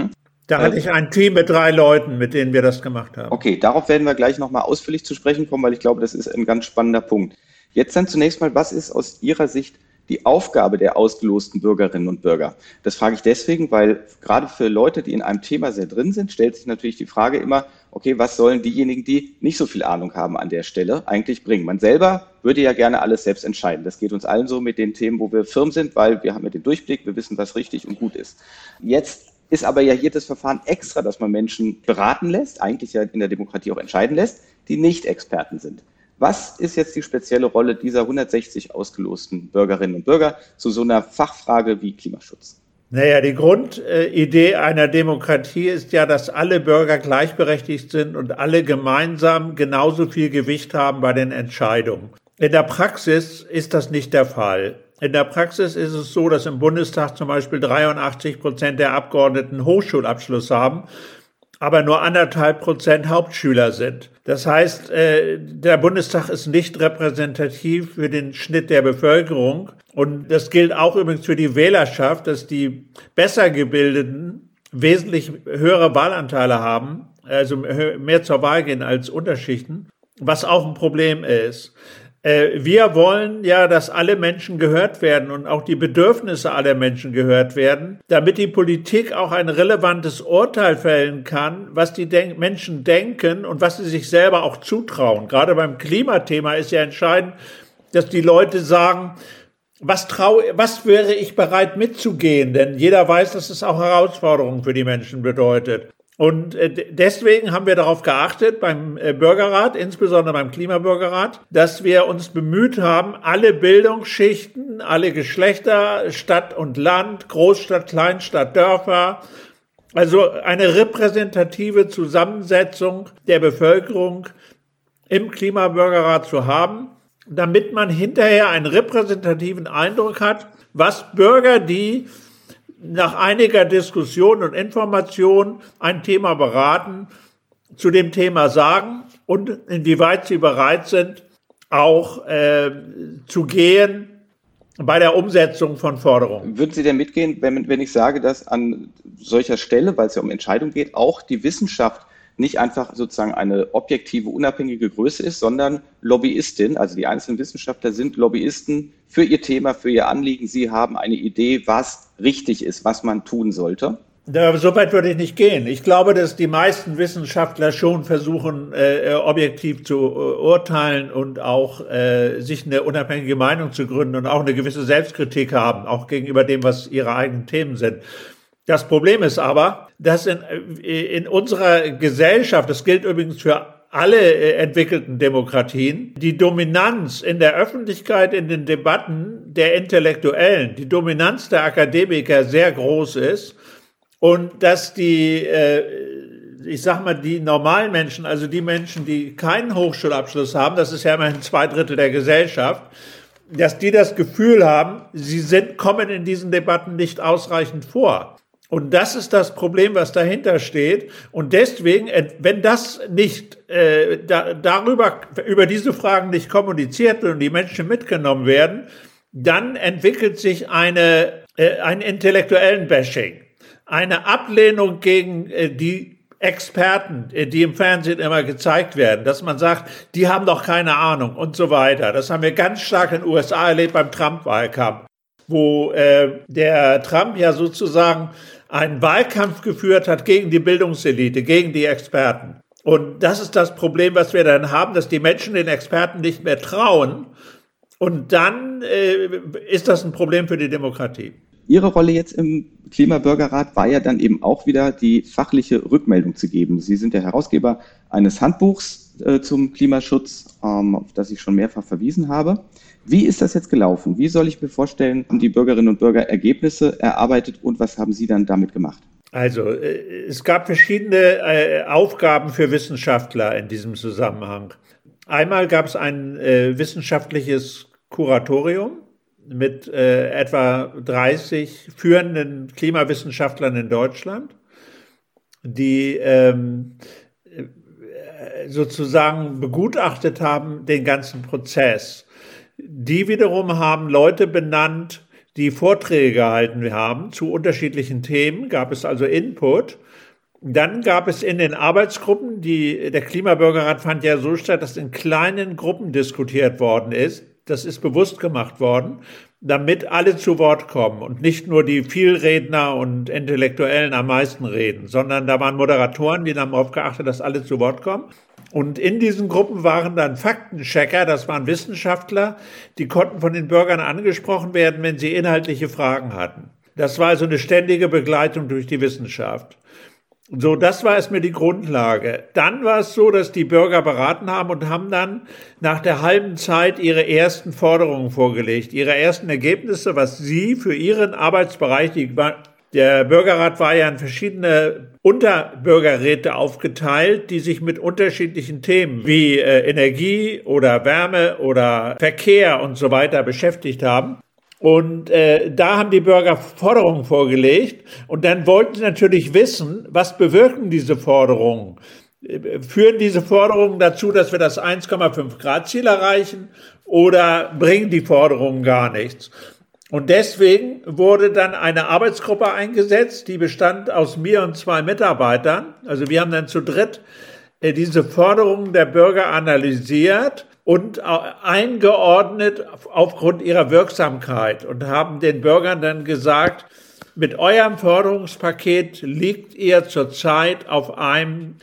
Da hatte ich ein Team mit 3 Leuten, mit denen wir das gemacht haben. Okay, darauf werden wir gleich nochmal ausführlich zu sprechen kommen, weil ich glaube, das ist ein ganz spannender Punkt. Jetzt dann zunächst mal, was ist aus Ihrer Sicht die Aufgabe der ausgelosten Bürgerinnen und Bürger? Das frage ich deswegen, weil gerade für Leute, die in einem Thema sehr drin sind, stellt sich natürlich die Frage immer, okay, was sollen diejenigen, die nicht so viel Ahnung haben an der Stelle, eigentlich bringen? Man selber würde ja gerne alles selbst entscheiden. Das geht uns allen so mit den Themen, wo wir firm sind, weil wir haben ja den Durchblick, wir wissen, was richtig und gut ist. Jetzt ist aber ja hier das Verfahren extra, dass man Menschen beraten lässt, eigentlich ja in der Demokratie auch entscheiden lässt, die nicht Experten sind. Was ist jetzt die spezielle Rolle dieser 160 ausgelosten Bürgerinnen und Bürger zu so einer Fachfrage wie Klimaschutz? Naja, die Grundidee einer Demokratie ist ja, dass alle Bürger gleichberechtigt sind und alle gemeinsam genauso viel Gewicht haben bei den Entscheidungen. In der Praxis ist das nicht der Fall. In der Praxis ist es so, dass im Bundestag zum Beispiel 83% der Abgeordneten Hochschulabschluss haben, aber nur 1,5% Hauptschüler sind. Das heißt, der Bundestag ist nicht repräsentativ für den Schnitt der Bevölkerung. Und das gilt auch übrigens für die Wählerschaft, dass die besser gebildeten wesentlich höhere Wahlanteile haben, also mehr zur Wahl gehen als Unterschichten, was auch ein Problem ist. Wir wollen ja, dass alle Menschen gehört werden und auch die Bedürfnisse aller Menschen gehört werden, damit die Politik auch ein relevantes Urteil fällen kann, was die Menschen denken und was sie sich selber auch zutrauen. Gerade beim Klimathema ist ja entscheidend, dass die Leute sagen, was wäre ich bereit mitzugehen? Denn jeder weiß, dass es auch Herausforderungen für die Menschen bedeutet. Und deswegen haben wir darauf geachtet beim Bürgerrat, insbesondere beim Klimabürgerrat, dass wir uns bemüht haben, alle Bildungsschichten, alle Geschlechter, Stadt und Land, Großstadt, Kleinstadt, Dörfer, also eine repräsentative Zusammensetzung der Bevölkerung im Klimabürgerrat zu haben, damit man hinterher einen repräsentativen Eindruck hat, was Bürger, die nach einiger Diskussion und Information ein Thema beraten, zu dem Thema sagen und inwieweit sie bereit sind, auch zu gehen bei der Umsetzung von Forderungen. Würden Sie denn mitgehen, wenn ich sage, dass an solcher Stelle, weil es ja um Entscheidungen geht, auch die Wissenschaft nicht einfach sozusagen eine objektive, unabhängige Größe ist, sondern Lobbyistin, also die einzelnen Wissenschaftler sind Lobbyisten für ihr Thema, für ihr Anliegen. Sie haben eine Idee, was richtig ist, was man tun sollte. So weit würde ich nicht gehen. Ich glaube, dass die meisten Wissenschaftler schon versuchen, objektiv zu urteilen und auch sich eine unabhängige Meinung zu gründen und auch eine gewisse Selbstkritik haben, auch gegenüber dem, was ihre eigenen Themen sind. Das Problem ist aber, dass in unserer Gesellschaft, das gilt übrigens für alle entwickelten Demokratien, die Dominanz in der Öffentlichkeit, in den Debatten der Intellektuellen, die Dominanz der Akademiker sehr groß ist und dass die normalen Menschen, also die Menschen, die keinen Hochschulabschluss haben, das ist ja immerhin 2/3 der Gesellschaft, dass die das Gefühl haben, sie kommen in diesen Debatten nicht ausreichend vor. Und das ist das Problem, was dahinter steht. Und deswegen, wenn das nicht über diese Fragen nicht kommuniziert wird und die Menschen mitgenommen werden, dann entwickelt sich ein intellektuellen Bashing, eine Ablehnung gegen die Experten, die im Fernsehen immer gezeigt werden, dass man sagt, die haben doch keine Ahnung und so weiter. Das haben wir ganz stark in den USA erlebt beim Trump-Wahlkampf, wo der Trump ja sozusagen einen Wahlkampf geführt hat gegen die Bildungselite, gegen die Experten. Und das ist das Problem, was wir dann haben, dass die Menschen den Experten nicht mehr trauen. Und dann ist das ein Problem für die Demokratie. Ihre Rolle jetzt im Klimabürgerrat war ja dann eben auch wieder die fachliche Rückmeldung zu geben. Sie sind der Herausgeber eines Handbuchs zum Klimaschutz, auf das ich schon mehrfach verwiesen habe. Wie ist das jetzt gelaufen? Wie soll ich mir vorstellen, haben die Bürgerinnen und Bürger Ergebnisse erarbeitet und was haben Sie dann damit gemacht? Also es gab verschiedene Aufgaben für Wissenschaftler in diesem Zusammenhang. Einmal gab es ein wissenschaftliches Kuratorium mit etwa 30 führenden Klimawissenschaftlern in Deutschland, die sozusagen begutachtet haben, den ganzen Prozess. Die wiederum haben Leute benannt, die Vorträge gehalten haben zu unterschiedlichen Themen, gab es also Input. Dann gab es in den Arbeitsgruppen, der Klimabürgerrat fand ja so statt, dass in kleinen Gruppen diskutiert worden ist. Das ist bewusst gemacht worden, damit alle zu Wort kommen und nicht nur die Vielredner und Intellektuellen am meisten reden, sondern da waren Moderatoren, die haben darauf geachtet, dass alle zu Wort kommen. Und in diesen Gruppen waren dann Faktenchecker, das waren Wissenschaftler, die konnten von den Bürgern angesprochen werden, wenn sie inhaltliche Fragen hatten. Das war also eine ständige Begleitung durch die Wissenschaft. So, das war erstmal die Grundlage. Dann war es so, dass die Bürger beraten haben und haben dann nach der halben Zeit ihre ersten Forderungen vorgelegt, ihre ersten Ergebnisse, was sie für ihren Arbeitsbereich, der Bürgerrat war ja in verschiedene Unterbürgerräte aufgeteilt, die sich mit unterschiedlichen Themen wie Energie oder Wärme oder Verkehr und so weiter beschäftigt haben. Und da haben die Bürger Forderungen vorgelegt und dann wollten sie natürlich wissen, was bewirken diese Forderungen? Führen diese Forderungen dazu, dass wir das 1,5 Grad Ziel erreichen oder bringen die Forderungen gar nichts? Und deswegen wurde dann eine Arbeitsgruppe eingesetzt, die bestand aus mir und 2 Mitarbeitern. Also wir haben dann zu dritt diese Forderungen der Bürger analysiert und eingeordnet aufgrund ihrer Wirksamkeit und haben den Bürgern dann gesagt, mit eurem Forderungspaket liegt ihr zurzeit auf einem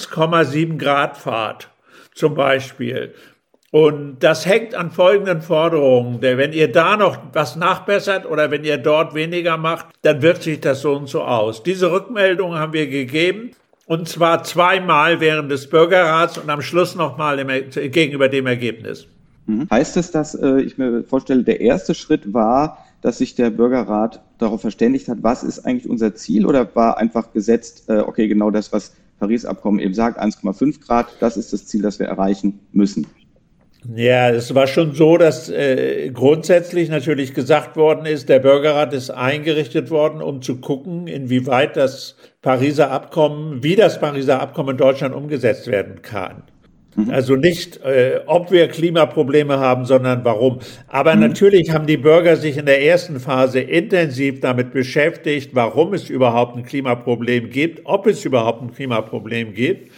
1,7 Grad Pfad zum Beispiel. Und das hängt an folgenden Forderungen. Denn wenn ihr da noch was nachbessert oder wenn ihr dort weniger macht, dann wirkt sich das so und so aus. Diese Rückmeldung haben wir gegeben. Und zwar 2-mal während des Bürgerrats und am Schluss nochmal gegenüber dem Ergebnis. Heißt es, dass ich mir vorstelle, der erste Schritt war, dass sich der Bürgerrat darauf verständigt hat, was ist eigentlich unser Ziel, oder war einfach gesetzt, okay, genau das, was Paris-Abkommen eben sagt, 1,5 Grad, das ist das Ziel, das wir erreichen müssen? Ja, es war schon so, dass grundsätzlich natürlich gesagt worden ist, der Bürgerrat ist eingerichtet worden, um zu gucken, inwieweit das Pariser Abkommen, wie das Pariser Abkommen in Deutschland umgesetzt werden kann. Also nicht, ob wir Klimaprobleme haben, sondern warum. Aber natürlich haben die Bürger sich in der ersten Phase intensiv damit beschäftigt, warum es überhaupt ein Klimaproblem gibt, ob es überhaupt ein Klimaproblem gibt.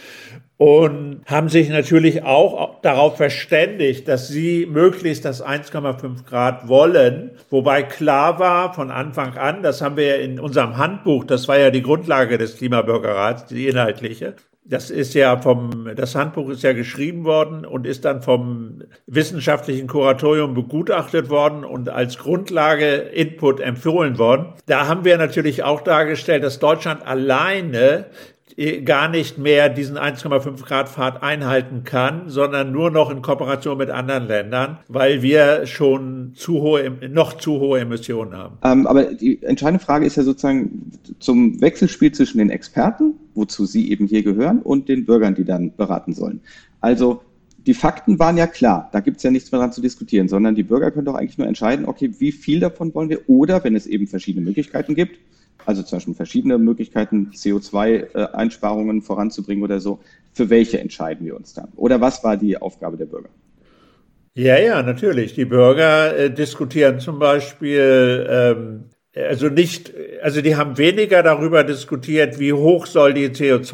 Und haben sich natürlich auch darauf verständigt, dass sie möglichst das 1,5 Grad wollen. Wobei klar war von Anfang an, das haben wir ja in unserem Handbuch, das war ja die Grundlage des Klimabürgerrats, die inhaltliche. Das Handbuch ist ja geschrieben worden und ist dann vom wissenschaftlichen Kuratorium begutachtet worden und als Grundlage Input empfohlen worden. Da haben wir natürlich auch dargestellt, dass Deutschland alleine gar nicht mehr diesen 1,5 Grad Pfad einhalten kann, sondern nur noch in Kooperation mit anderen Ländern, weil wir schon noch zu hohe Emissionen haben. Aber die entscheidende Frage ist ja sozusagen zum Wechselspiel zwischen den Experten, wozu Sie eben hier gehören, und den Bürgern, die dann beraten sollen. Also die Fakten waren ja klar, da gibt es ja nichts mehr dran zu diskutieren, sondern die Bürger können doch eigentlich nur entscheiden, okay, wie viel davon wollen wir, oder wenn es eben verschiedene Möglichkeiten gibt, also zum Beispiel verschiedene Möglichkeiten, CO2-Einsparungen voranzubringen oder so. Für welche entscheiden wir uns dann? Oder was war die Aufgabe der Bürger? Ja, natürlich. Die Bürger diskutieren zum Beispiel, die haben weniger darüber diskutiert, wie hoch soll der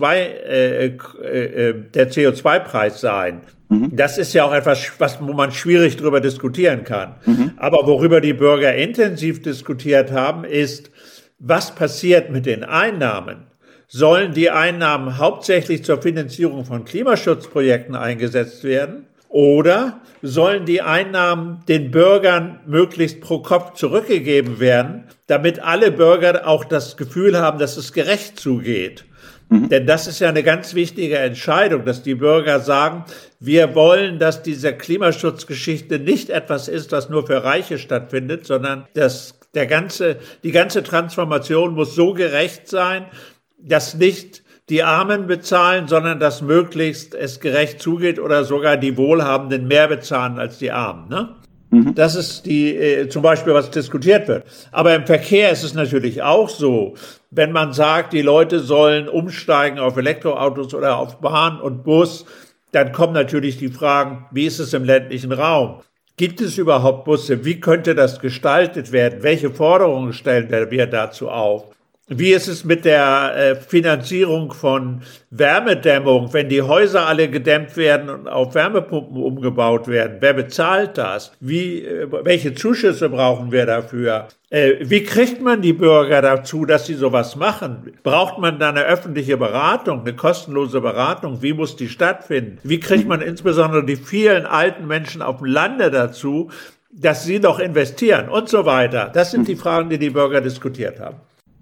CO2-Preis sein. Das ist ja auch etwas, wo man schwierig darüber diskutieren kann. Aber worüber die Bürger intensiv diskutiert haben, ist, was passiert mit den Einnahmen? Sollen die Einnahmen hauptsächlich zur Finanzierung von Klimaschutzprojekten eingesetzt werden? Oder sollen die Einnahmen den Bürgern möglichst pro Kopf zurückgegeben werden, damit alle Bürger auch das Gefühl haben, dass es gerecht zugeht? Denn das ist ja eine ganz wichtige Entscheidung, dass die Bürger sagen, wir wollen, dass diese Klimaschutzgeschichte nicht etwas ist, was nur für Reiche stattfindet, sondern die ganze Transformation muss so gerecht sein, dass nicht die Armen bezahlen, sondern dass möglichst es gerecht zugeht oder sogar die Wohlhabenden mehr bezahlen als die Armen, ne? Das ist zum Beispiel, was diskutiert wird. Aber im Verkehr ist es natürlich auch so, wenn man sagt, die Leute sollen umsteigen auf Elektroautos oder auf Bahn und Bus, dann kommen natürlich die Fragen, wie ist es im ländlichen Raum? Gibt es überhaupt Busse? Wie könnte das gestaltet werden? Welche Forderungen stellen wir dazu auf? Wie ist es mit der Finanzierung von Wärmedämmung, wenn die Häuser alle gedämmt werden und auf Wärmepumpen umgebaut werden? Wer bezahlt das? Welche Zuschüsse brauchen wir dafür? Wie kriegt man die Bürger dazu, dass sie sowas machen? Braucht man da eine öffentliche Beratung, eine kostenlose Beratung? Wie muss die stattfinden? Wie kriegt man insbesondere die vielen alten Menschen auf dem Lande dazu, dass sie noch investieren und so weiter? Das sind die Fragen, die die Bürger diskutiert haben.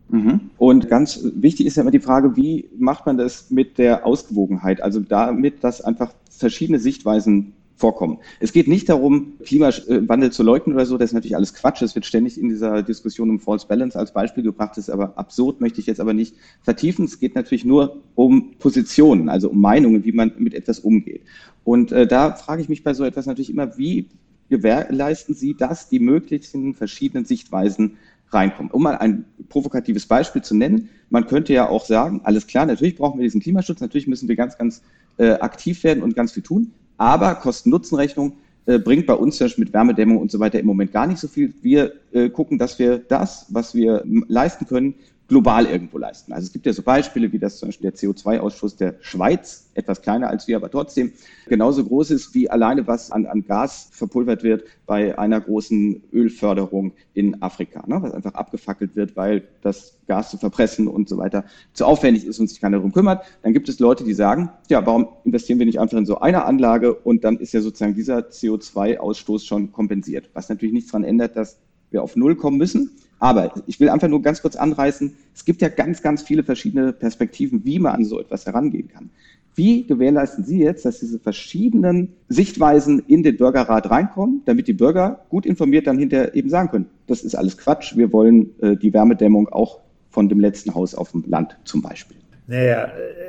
Und ganz wichtig ist ja immer die Frage, wie macht man das mit der Ausgewogenheit? Also damit, dass einfach verschiedene Sichtweisen vorkommen. Es geht nicht darum, Klimawandel zu leugnen oder so, das ist natürlich alles Quatsch. Es wird ständig in dieser Diskussion um False Balance als Beispiel gebracht, das ist aber absurd, möchte ich jetzt aber nicht vertiefen. Es geht natürlich nur um Positionen, also um Meinungen, wie man mit etwas umgeht. Und da frage ich mich bei so etwas natürlich immer, wie gewährleisten Sie, dass die möglichen verschiedenen Sichtweisen reinkommen. Um mal ein provokatives Beispiel zu nennen, man könnte ja auch sagen, alles klar, natürlich brauchen wir diesen Klimaschutz, natürlich müssen wir ganz, ganz aktiv werden und ganz viel tun, aber Kosten-Nutzen-Rechnung bringt bei uns zum Beispiel mit Wärmedämmung und so weiter im Moment gar nicht so viel. Wir gucken, dass wir das, was wir leisten können, global irgendwo leisten. Also es gibt ja so Beispiele, wie das zum Beispiel der CO2-Ausschuss der Schweiz, etwas kleiner als wir, aber trotzdem genauso groß ist wie alleine, was an Gas verpulvert wird bei einer großen Ölförderung in Afrika, ne? Was einfach abgefackelt wird, weil das Gas zu verpressen und so weiter zu aufwendig ist und sich keiner darum kümmert. Dann gibt es Leute, die sagen, ja, warum investieren wir nicht einfach in so eine Anlage und dann ist ja sozusagen dieser CO2-Ausstoß schon kompensiert. Was natürlich nichts daran ändert, dass wir auf Null kommen müssen. Aber ich will einfach nur ganz kurz anreißen, es gibt ja ganz, ganz viele verschiedene Perspektiven, wie man an so etwas herangehen kann. Wie gewährleisten Sie jetzt, dass diese verschiedenen Sichtweisen in den Bürgerrat reinkommen, damit die Bürger gut informiert dann hinterher eben sagen können, das ist alles Quatsch, wir wollen die Wärmedämmung auch von dem letzten Haus auf dem Land zum Beispiel? Naja,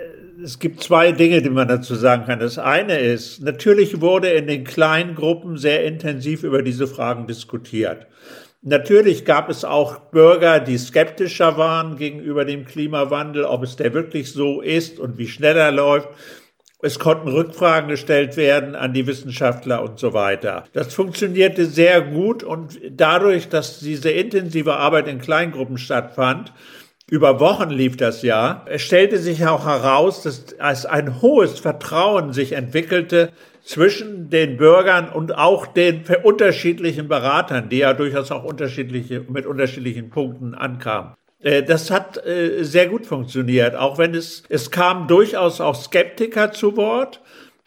es gibt zwei Dinge, die man dazu sagen kann. Das eine ist, natürlich wurde in den kleinen Gruppen sehr intensiv über diese Fragen diskutiert. Natürlich gab es auch Bürger, die skeptischer waren gegenüber dem Klimawandel, ob es der wirklich so ist und wie schnell er läuft. Es konnten Rückfragen gestellt werden an die Wissenschaftler und so weiter. Das funktionierte sehr gut und dadurch, dass diese intensive Arbeit in Kleingruppen stattfand, über Wochen lief das ja, es stellte sich auch heraus, dass ein hohes Vertrauen sich entwickelte zwischen den Bürgern und auch den unterschiedlichen Beratern, die ja durchaus auch mit unterschiedlichen Punkten ankamen. Das hat sehr gut funktioniert, auch wenn es kamen durchaus auch Skeptiker zu Wort,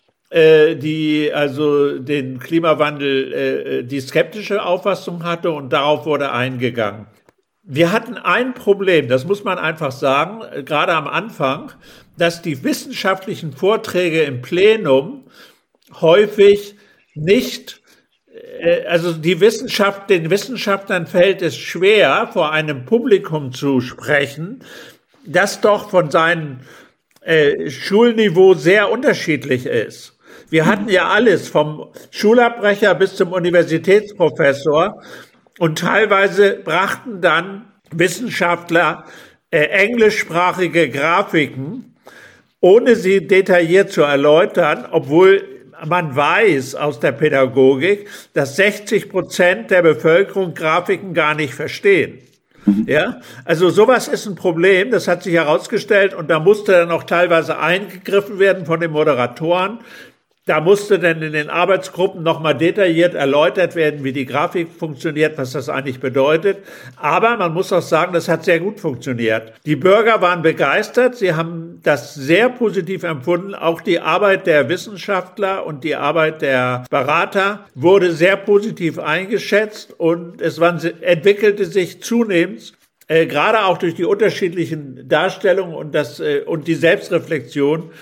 die also den Klimawandel, die skeptische Auffassung hatte und darauf wurde eingegangen. Wir hatten ein Problem, das muss man einfach sagen, gerade am Anfang, dass die wissenschaftlichen Vorträge im Plenum häufig nicht, also den Wissenschaftlern fällt es schwer, vor einem Publikum zu sprechen, das doch von seinem Schulniveau sehr unterschiedlich ist. Wir hatten ja alles, vom Schulabbrecher bis zum Universitätsprofessor, und teilweise brachten dann Wissenschaftler englischsprachige Grafiken, ohne sie detailliert zu erläutern, obwohl man weiß aus der Pädagogik, dass 60% der Bevölkerung Grafiken gar nicht verstehen. Ja, also sowas ist ein Problem, das hat sich herausgestellt und da musste dann auch teilweise eingegriffen werden von den Moderatoren. Da musste dann in den Arbeitsgruppen nochmal detailliert erläutert werden, wie die Grafik funktioniert, was das eigentlich bedeutet. Aber man muss auch sagen, das hat sehr gut funktioniert. Die Bürger waren begeistert, sie haben das sehr positiv empfunden. Auch die Arbeit der Wissenschaftler und die Arbeit der Berater wurde sehr positiv eingeschätzt und entwickelte sich zunehmend, gerade auch durch die unterschiedlichen Darstellungen und die Selbstreflexion,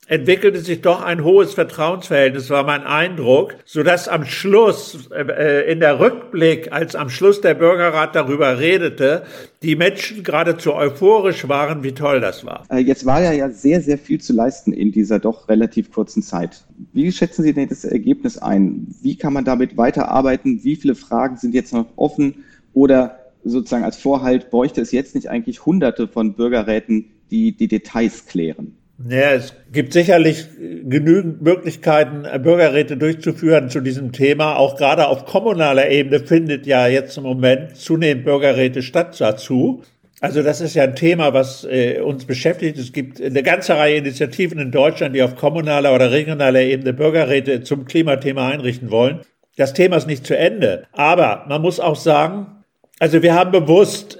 entwickelte sich doch ein hohes Vertrauensverhältnis, war mein Eindruck, sodass am Schluss, in der Rückblick, als am Schluss der Bürgerrat darüber redete, die Menschen geradezu euphorisch waren, wie toll das war. Jetzt war ja sehr, sehr viel zu leisten in dieser doch relativ kurzen Zeit. Wie schätzen Sie denn das Ergebnis ein? Wie kann man damit weiterarbeiten? Wie viele Fragen sind jetzt noch offen? Oder sozusagen als Vorhalt, bräuchte es jetzt nicht eigentlich Hunderte von Bürgerräten, die die Details klären? Ja, es gibt sicherlich genügend Möglichkeiten, Bürgerräte durchzuführen zu diesem Thema. Auch gerade auf kommunaler Ebene findet ja jetzt im Moment zunehmend Bürgerräte statt dazu. Also das ist ja ein Thema, was uns beschäftigt. Es gibt eine ganze Reihe Initiativen in Deutschland, die auf kommunaler oder regionaler Ebene Bürgerräte zum Klimathema einrichten wollen. Das Thema ist nicht zu Ende. Aber man muss auch sagen, also wir haben bewusst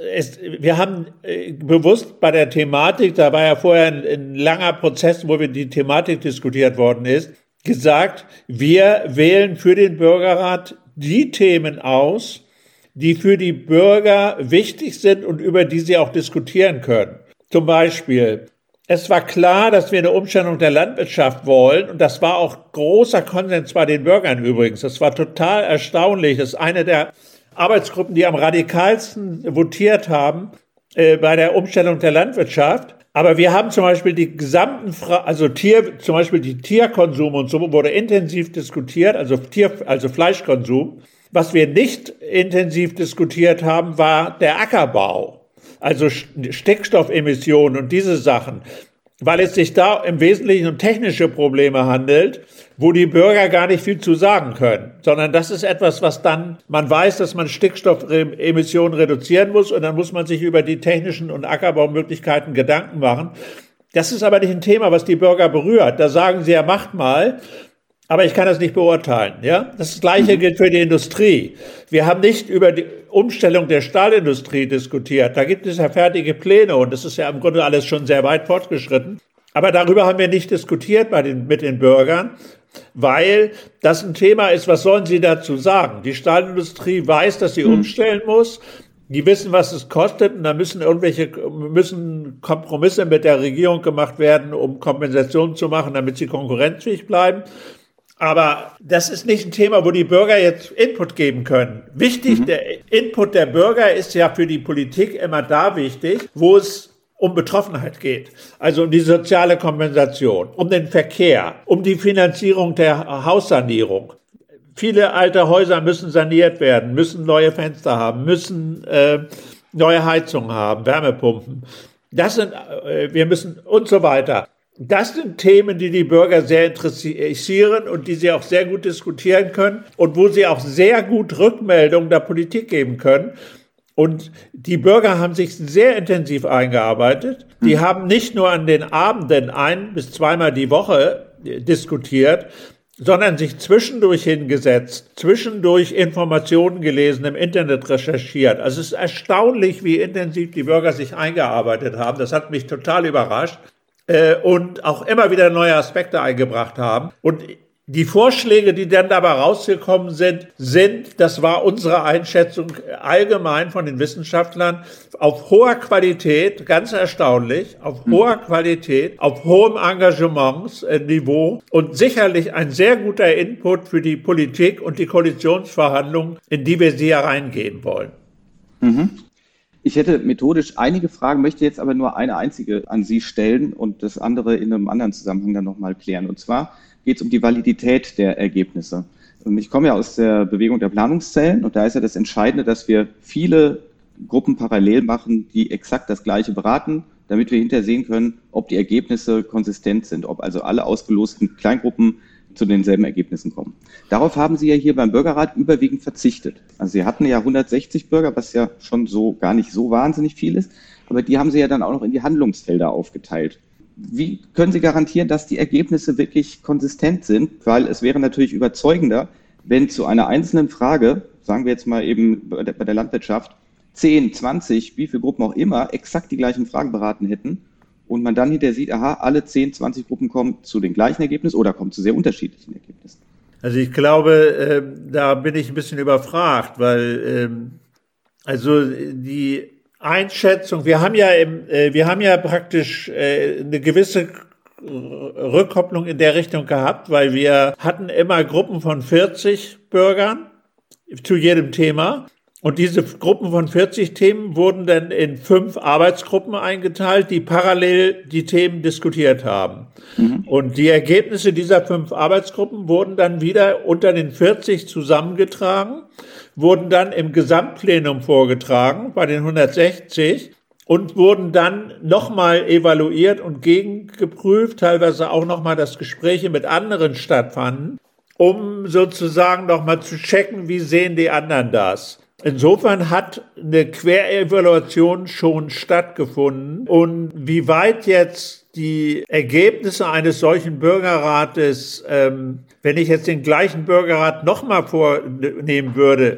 bei der Thematik, da war ja vorher ein langer Prozess, wo die Thematik diskutiert worden ist, gesagt, wir wählen für den Bürgerrat die Themen aus, die für die Bürger wichtig sind und über die sie auch diskutieren können. Zum Beispiel, es war klar, dass wir eine Umstellung der Landwirtschaft wollen und das war auch großer Konsens bei den Bürgern übrigens. Das war total erstaunlich. Das ist eine der Arbeitsgruppen, die am radikalsten votiert haben bei der Umstellung der Landwirtschaft. Aber wir haben zum Beispiel die gesamten, zum Beispiel die Tierkonsum und so wurde intensiv diskutiert, also Fleischkonsum. Was wir nicht intensiv diskutiert haben, war der Ackerbau, also Stickstoffemissionen und diese Sachen, weil es sich da im Wesentlichen um technische Probleme handelt, wo die Bürger gar nicht viel zu sagen können, sondern das ist etwas, was dann, man weiß, dass man Stickstoffemissionen reduzieren muss und dann muss man sich über die technischen und Ackerbaumöglichkeiten Gedanken machen. Das ist aber nicht ein Thema, was die Bürger berührt. Da sagen sie ja, macht mal, aber ich kann das nicht beurteilen. Ja, das Gleiche gilt für die Industrie. Wir haben nicht über die Umstellung der Stahlindustrie diskutiert. Da gibt es ja fertige Pläne und das ist ja im Grunde alles schon sehr weit fortgeschritten. Aber darüber haben wir nicht diskutiert mit den Bürgern, weil das ein Thema ist, was sollen sie dazu sagen? Die Stahlindustrie weiß, dass sie umstellen muss. Die wissen, was es kostet und da müssen Kompromisse mit der Regierung gemacht werden, um Kompensationen zu machen, damit sie konkurrenzfähig bleiben. Aber das ist nicht ein Thema, wo die Bürger jetzt Input geben können. Wichtig, der Input der Bürger ist ja für die Politik immer da wichtig, wo es um Betroffenheit geht, also um die soziale Kompensation, um den Verkehr, um die Finanzierung der Haussanierung. Viele alte Häuser müssen saniert werden, müssen neue Fenster haben, müssen neue Heizungen haben, Wärmepumpen. Wir müssen und so weiter. Das sind Themen, die die Bürger sehr interessieren und die sie auch sehr gut diskutieren können und wo sie auch sehr gut Rückmeldungen der Politik geben können. Und die Bürger haben sich sehr intensiv eingearbeitet. Die haben nicht nur an den Abenden 1- bis 2-mal die Woche diskutiert, sondern sich zwischendurch hingesetzt, zwischendurch Informationen gelesen, im Internet recherchiert. Also es ist erstaunlich, wie intensiv die Bürger sich eingearbeitet haben. Das hat mich total überrascht und auch immer wieder neue Aspekte eingebracht haben. Und die Vorschläge, die dann dabei rausgekommen sind, das war unsere Einschätzung allgemein von den Wissenschaftlern, auf hoher Qualität, ganz erstaunlich, auf hoher Qualität, auf hohem Engagementsniveau und sicherlich ein sehr guter Input für die Politik und die Koalitionsverhandlungen, in die wir sie hereingehen wollen. Ich hätte methodisch einige Fragen, möchte jetzt aber nur eine einzige an Sie stellen und das andere in einem anderen Zusammenhang dann nochmal klären. Und zwar geht es um die Validität der Ergebnisse. Ich komme ja aus der Bewegung der Planungszellen und da ist ja das Entscheidende, dass wir viele Gruppen parallel machen, die exakt das Gleiche beraten, damit wir hinterher sehen können, ob die Ergebnisse konsistent sind, ob also alle ausgelosten Kleingruppen zu denselben Ergebnissen kommen. Darauf haben Sie ja hier beim Bürgerrat überwiegend verzichtet. Also Sie hatten ja 160 Bürger, was ja schon so gar nicht so wahnsinnig viel ist, aber die haben Sie ja dann auch noch in die Handlungsfelder aufgeteilt. Wie können Sie garantieren, dass die Ergebnisse wirklich konsistent sind? Weil es wäre natürlich überzeugender, wenn zu einer einzelnen Frage, sagen wir jetzt mal eben bei der Landwirtschaft, 10, 20, wie viele Gruppen auch immer, exakt die gleichen Fragen beraten hätten und man dann hinterher sieht, aha, alle 10, 20 Gruppen kommen zu den gleichen Ergebnissen oder kommen zu sehr unterschiedlichen Ergebnissen. Also ich glaube, da bin ich ein bisschen überfragt, weil also die Einschätzung, wir haben ja praktisch eine gewisse Rückkopplung in der Richtung gehabt, weil wir hatten immer Gruppen von 40 Bürgern zu jedem Thema. Und diese Gruppen von 40 Themen wurden dann in 5 Arbeitsgruppen eingeteilt, die parallel die Themen diskutiert haben. Mhm. Und die Ergebnisse dieser 5 Arbeitsgruppen wurden dann wieder unter den 40 zusammengetragen, wurden dann im Gesamtplenum vorgetragen bei den 160 und wurden dann nochmal evaluiert und gegengeprüft, teilweise auch nochmal, dass Gespräche mit anderen stattfanden, um sozusagen nochmal zu checken, wie sehen die anderen das. Insofern hat eine Querevaluation schon stattgefunden. Und wie weit jetzt die Ergebnisse eines solchen Bürgerrates, wenn ich jetzt den gleichen Bürgerrat nochmal vornehmen würde,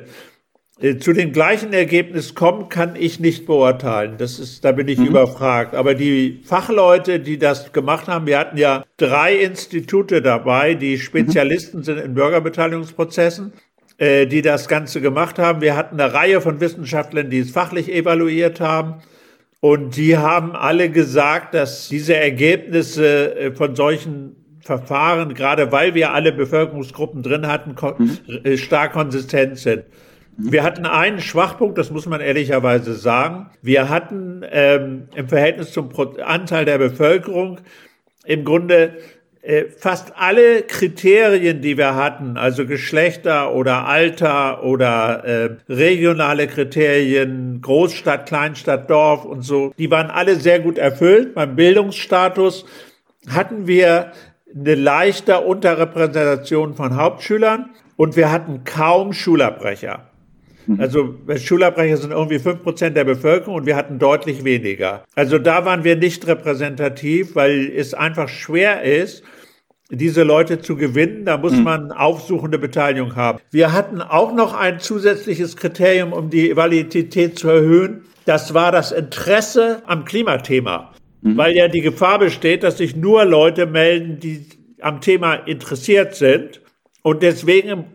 zu dem gleichen Ergebnis kommen, kann ich nicht beurteilen. Da bin ich überfragt. Aber die Fachleute, die das gemacht haben, wir hatten ja 3 Institute dabei, die Spezialisten sind in Bürgerbeteiligungsprozessen, die das Ganze gemacht haben. Wir hatten eine Reihe von Wissenschaftlern, die es fachlich evaluiert haben. Und die haben alle gesagt, dass diese Ergebnisse von solchen Verfahren, gerade weil wir alle Bevölkerungsgruppen drin hatten, stark konsistent sind. Wir hatten einen Schwachpunkt, das muss man ehrlicherweise sagen. Wir hatten im Verhältnis zum Anteil der Bevölkerung im Grunde fast alle Kriterien, die wir hatten, also Geschlechter oder Alter oder regionale Kriterien, Großstadt, Kleinstadt, Dorf und so, die waren alle sehr gut erfüllt. Beim Bildungsstatus hatten wir eine leichte Unterrepräsentation von Hauptschülern und wir hatten kaum Schulabbrecher. Also Schulabbrecher sind irgendwie 5% der Bevölkerung und wir hatten deutlich weniger. Also da waren wir nicht repräsentativ, weil es einfach schwer ist, diese Leute zu gewinnen. Da muss man aufsuchende Beteiligung haben. Wir hatten auch noch ein zusätzliches Kriterium, um die Validität zu erhöhen. Das war das Interesse am Klimathema. Weil ja die Gefahr besteht, dass sich nur Leute melden, die am Thema interessiert sind. Und deswegen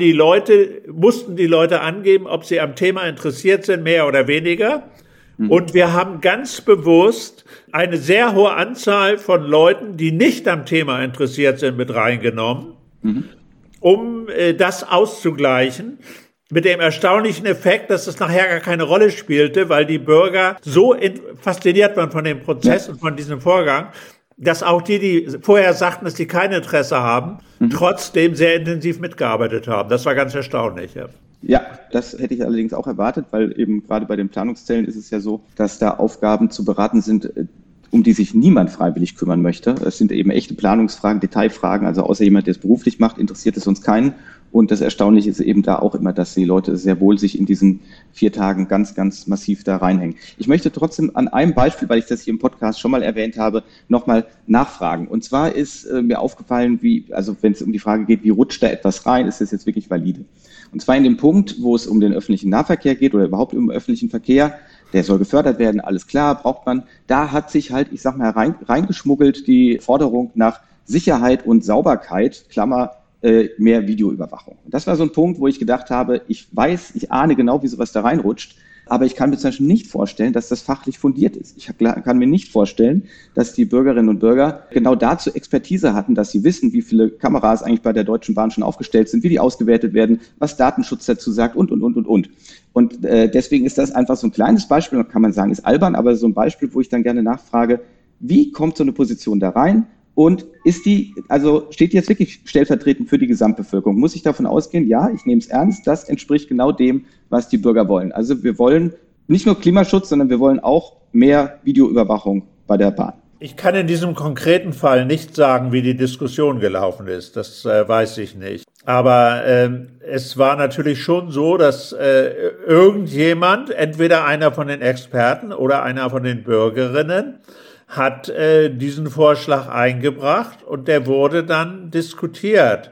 mussten die Leute angeben, ob sie am Thema interessiert sind, mehr oder weniger. Und wir haben ganz bewusst eine sehr hohe Anzahl von Leuten, die nicht am Thema interessiert sind, mit reingenommen, um das auszugleichen. Mit dem erstaunlichen Effekt, dass es nachher gar keine Rolle spielte, weil die Bürger so fasziniert waren von dem Prozess und von diesem Vorgang, dass auch die vorher sagten, dass sie kein Interesse haben, trotzdem sehr intensiv mitgearbeitet haben. Das war ganz erstaunlich. Ja, das hätte ich allerdings auch erwartet, weil eben gerade bei den Planungszellen ist es ja so, dass da Aufgaben zu beraten sind, um die sich niemand freiwillig kümmern möchte. Es sind eben echte Planungsfragen, Detailfragen, also außer jemand, der es beruflich macht, interessiert es uns keinen. Und das Erstaunliche ist eben da auch immer, dass die Leute sehr wohl sich in diesen 4 Tagen ganz, ganz massiv da reinhängen. Ich möchte trotzdem an einem Beispiel, weil ich das hier im Podcast schon mal erwähnt habe, nochmal nachfragen. Und zwar ist mir aufgefallen, wenn es um die Frage geht, wie rutscht da etwas rein, ist das jetzt wirklich valide? Und zwar in dem Punkt, wo es um den öffentlichen Nahverkehr geht oder überhaupt um öffentlichen Verkehr, der soll gefördert werden, alles klar, braucht man. Da hat sich halt, ich sag mal, reingeschmuggelt die Forderung nach Sicherheit und Sauberkeit, Klammer, mehr Videoüberwachung. Und das war so ein Punkt, wo ich gedacht habe, ich ahne genau, wie sowas da reinrutscht, aber ich kann mir zum Beispiel nicht vorstellen, dass das fachlich fundiert ist. Ich kann mir nicht vorstellen, dass die Bürgerinnen und Bürger genau dazu Expertise hatten, dass sie wissen, wie viele Kameras eigentlich bei der Deutschen Bahn schon aufgestellt sind, wie die ausgewertet werden, was Datenschutz dazu sagt und. Und deswegen ist das einfach so ein kleines Beispiel, kann man sagen, ist albern, aber so ein Beispiel, wo ich dann gerne nachfrage, wie kommt so eine Position da rein? Und steht die jetzt wirklich stellvertretend für die Gesamtbevölkerung? Muss ich davon ausgehen, ja, ich nehme es ernst, das entspricht genau dem, was die Bürger wollen. Also wir wollen nicht nur Klimaschutz, sondern wir wollen auch mehr Videoüberwachung bei der Bahn. Ich kann in diesem konkreten Fall nicht sagen, wie die Diskussion gelaufen ist. Das weiß ich nicht. Aber es war natürlich schon so, dass irgendjemand, entweder einer von den Experten oder einer von den Bürgerinnen, hat diesen Vorschlag eingebracht und der wurde dann diskutiert.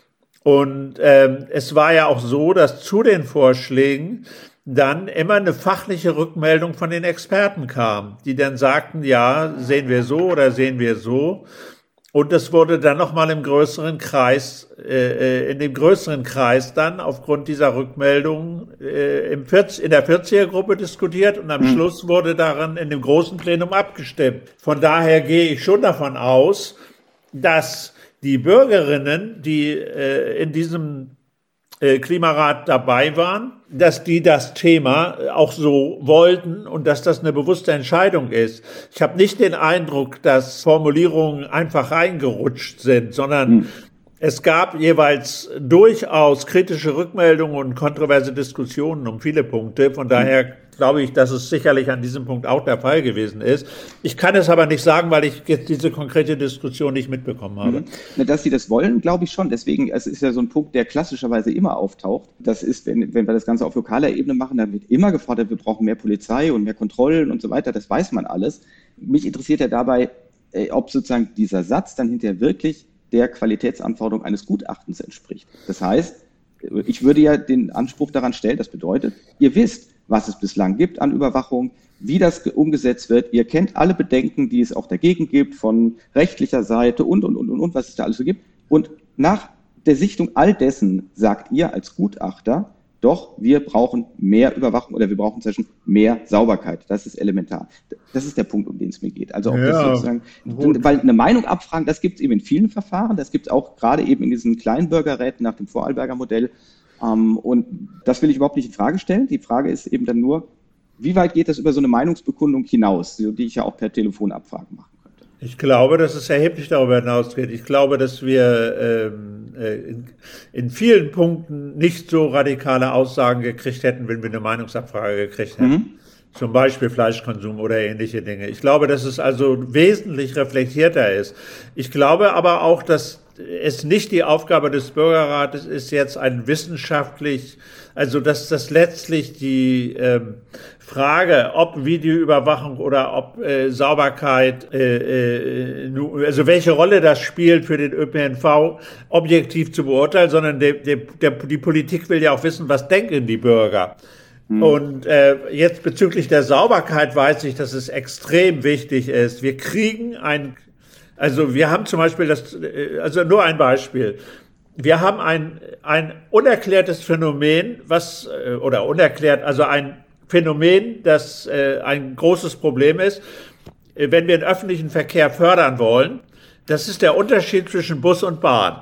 Und es war ja auch so, dass zu den Vorschlägen dann immer eine fachliche Rückmeldung von den Experten kam, die dann sagten, ja, sehen wir so oder sehen wir so. Und das wurde dann nochmal im größeren Kreis, in dem größeren Kreis dann aufgrund dieser Rückmeldungen in der 40er-Gruppe diskutiert und am Schluss wurde daran in dem großen Plenum abgestimmt. Von daher gehe ich schon davon aus, dass die Bürgerinnen, die in diesem Klimarat dabei waren, dass die das Thema auch so wollten und dass das eine bewusste Entscheidung ist. Ich habe nicht den Eindruck, dass Formulierungen einfach reingerutscht sind, sondern es gab jeweils durchaus kritische Rückmeldungen und kontroverse Diskussionen um viele Punkte. Von daher glaube ich, dass es sicherlich an diesem Punkt auch der Fall gewesen ist. Ich kann es aber nicht sagen, weil ich jetzt diese konkrete Diskussion nicht mitbekommen habe. Dass Sie das wollen, glaube ich schon. Deswegen, es ist ja so ein Punkt, der klassischerweise immer auftaucht. Das ist, wenn wir das Ganze auf lokaler Ebene machen, dann wird immer gefordert, wir brauchen mehr Polizei und mehr Kontrollen und so weiter. Das weiß man alles. Mich interessiert ja dabei, ob sozusagen dieser Satz dann hinterher wirklich der Qualitätsanforderung eines Gutachtens entspricht. Das heißt, ich würde ja den Anspruch daran stellen, das bedeutet, ihr wisst, was es bislang gibt an Überwachung, wie das umgesetzt wird. Ihr kennt alle Bedenken, die es auch dagegen gibt, von rechtlicher Seite und, was es da alles so gibt. Und nach der Sichtung all dessen sagt ihr als Gutachter, doch, wir brauchen mehr Überwachung oder wir brauchen zum Beispiel mehr Sauberkeit. Das ist elementar. Das ist der Punkt, um den es mir geht. Also, ob das sozusagen, weil eine Meinung abfragen, das gibt es eben in vielen Verfahren. Das gibt es auch gerade eben in diesen kleinen Bürgerräten nach dem Vorarlberger Modell. Und das will ich überhaupt nicht in Frage stellen. Die Frage ist eben dann nur, wie weit geht das über so eine Meinungsbekundung hinaus, die ich ja auch per Telefonabfrage machen könnte? Ich glaube, dass es erheblich darüber hinausgeht. Ich glaube, dass wir in vielen Punkten nicht so radikale Aussagen gekriegt hätten, wenn wir eine Meinungsabfrage gekriegt hätten. Zum Beispiel Fleischkonsum oder ähnliche Dinge. Ich glaube, dass es also wesentlich reflektierter ist. Ich glaube aber auch, dass es nicht die Aufgabe des Bürgerrates ist, jetzt ein wissenschaftlich, also dass das letztlich die Frage, ob Videoüberwachung oder ob Sauberkeit, also welche Rolle das spielt für den ÖPNV, objektiv zu beurteilen, sondern die Politik will ja auch wissen, was denken die Bürger. Und jetzt bezüglich der Sauberkeit weiß ich, dass es extrem wichtig ist. Wir kriegen wir haben zum Beispiel also nur ein Beispiel. Wir haben ein unerklärtes Phänomen, ein Phänomen, das ein großes Problem ist, wenn wir den öffentlichen Verkehr fördern wollen. Das ist der Unterschied zwischen Bus und Bahn.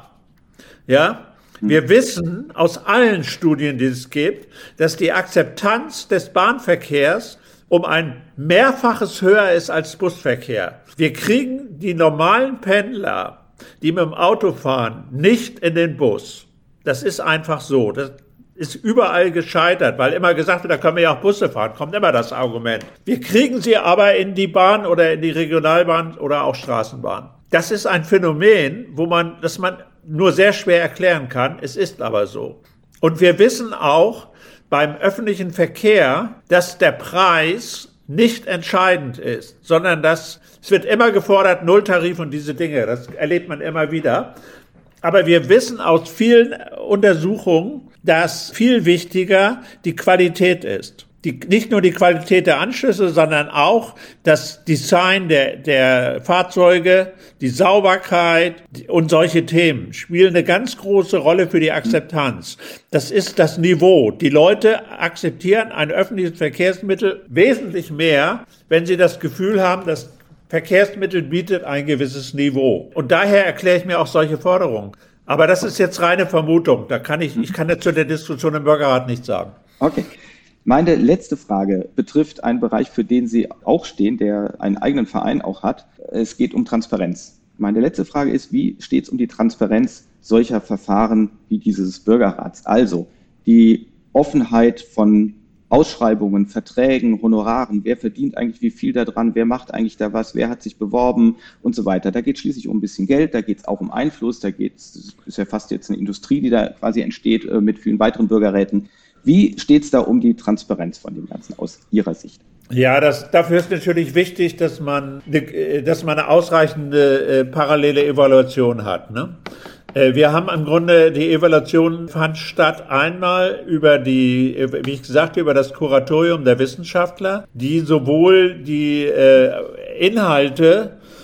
Ja? Wir wissen aus allen Studien, die es gibt, dass die Akzeptanz des Bahnverkehrs um ein Mehrfaches höher ist als Busverkehr. Wir kriegen die normalen Pendler, die mit dem Auto fahren, nicht in den Bus. Das ist einfach so. Das ist überall gescheitert, weil immer gesagt wird, da können wir ja auch Busse fahren. Kommt immer das Argument. Wir kriegen sie aber in die Bahn oder in die Regionalbahn oder auch Straßenbahn. Das ist ein Phänomen, das man nur sehr schwer erklären kann. Es ist aber so. Und wir wissen auch beim öffentlichen Verkehr, dass der Preis nicht entscheidend ist, sondern es wird immer gefordert, Nulltarif und diese Dinge. Das erlebt man immer wieder. Aber wir wissen aus vielen Untersuchungen, dass viel wichtiger die Qualität ist. Nicht nur die Qualität der Anschlüsse, sondern auch das Design der Fahrzeuge, die Sauberkeit und solche Themen spielen eine ganz große Rolle für die Akzeptanz. Das ist das Niveau. Die Leute akzeptieren ein öffentliches Verkehrsmittel wesentlich mehr, wenn sie das Gefühl haben, das Verkehrsmittel bietet ein gewisses Niveau. Und daher erkläre ich mir auch solche Forderungen. Aber das ist jetzt reine Vermutung. Ich kann jetzt zu der Diskussion im Bürgerrat nichts sagen. Okay. Meine letzte Frage betrifft einen Bereich, für den Sie auch stehen, der einen eigenen Verein auch hat. Es geht um Transparenz. Meine letzte Frage ist, wie steht es um die Transparenz solcher Verfahren wie dieses Bürgerrats? Also die Offenheit von Ausschreibungen, Verträgen, Honoraren, wer verdient eigentlich wie viel da dran, wer macht eigentlich da was, wer hat sich beworben und so weiter. Da geht es schließlich um ein bisschen Geld, da geht es auch um Einfluss, ist ja fast jetzt eine Industrie, die da quasi entsteht mit vielen weiteren Bürgerräten. Wie steht es da um die Transparenz von dem Ganzen aus Ihrer Sicht? Ja, dafür ist natürlich wichtig, dass man eine ausreichende parallele Evaluation hat. Ne? Wir haben im Grunde, die Evaluation fand statt einmal über wie ich gesagt, über das Kuratorium der Wissenschaftler, die sowohl die Inhalte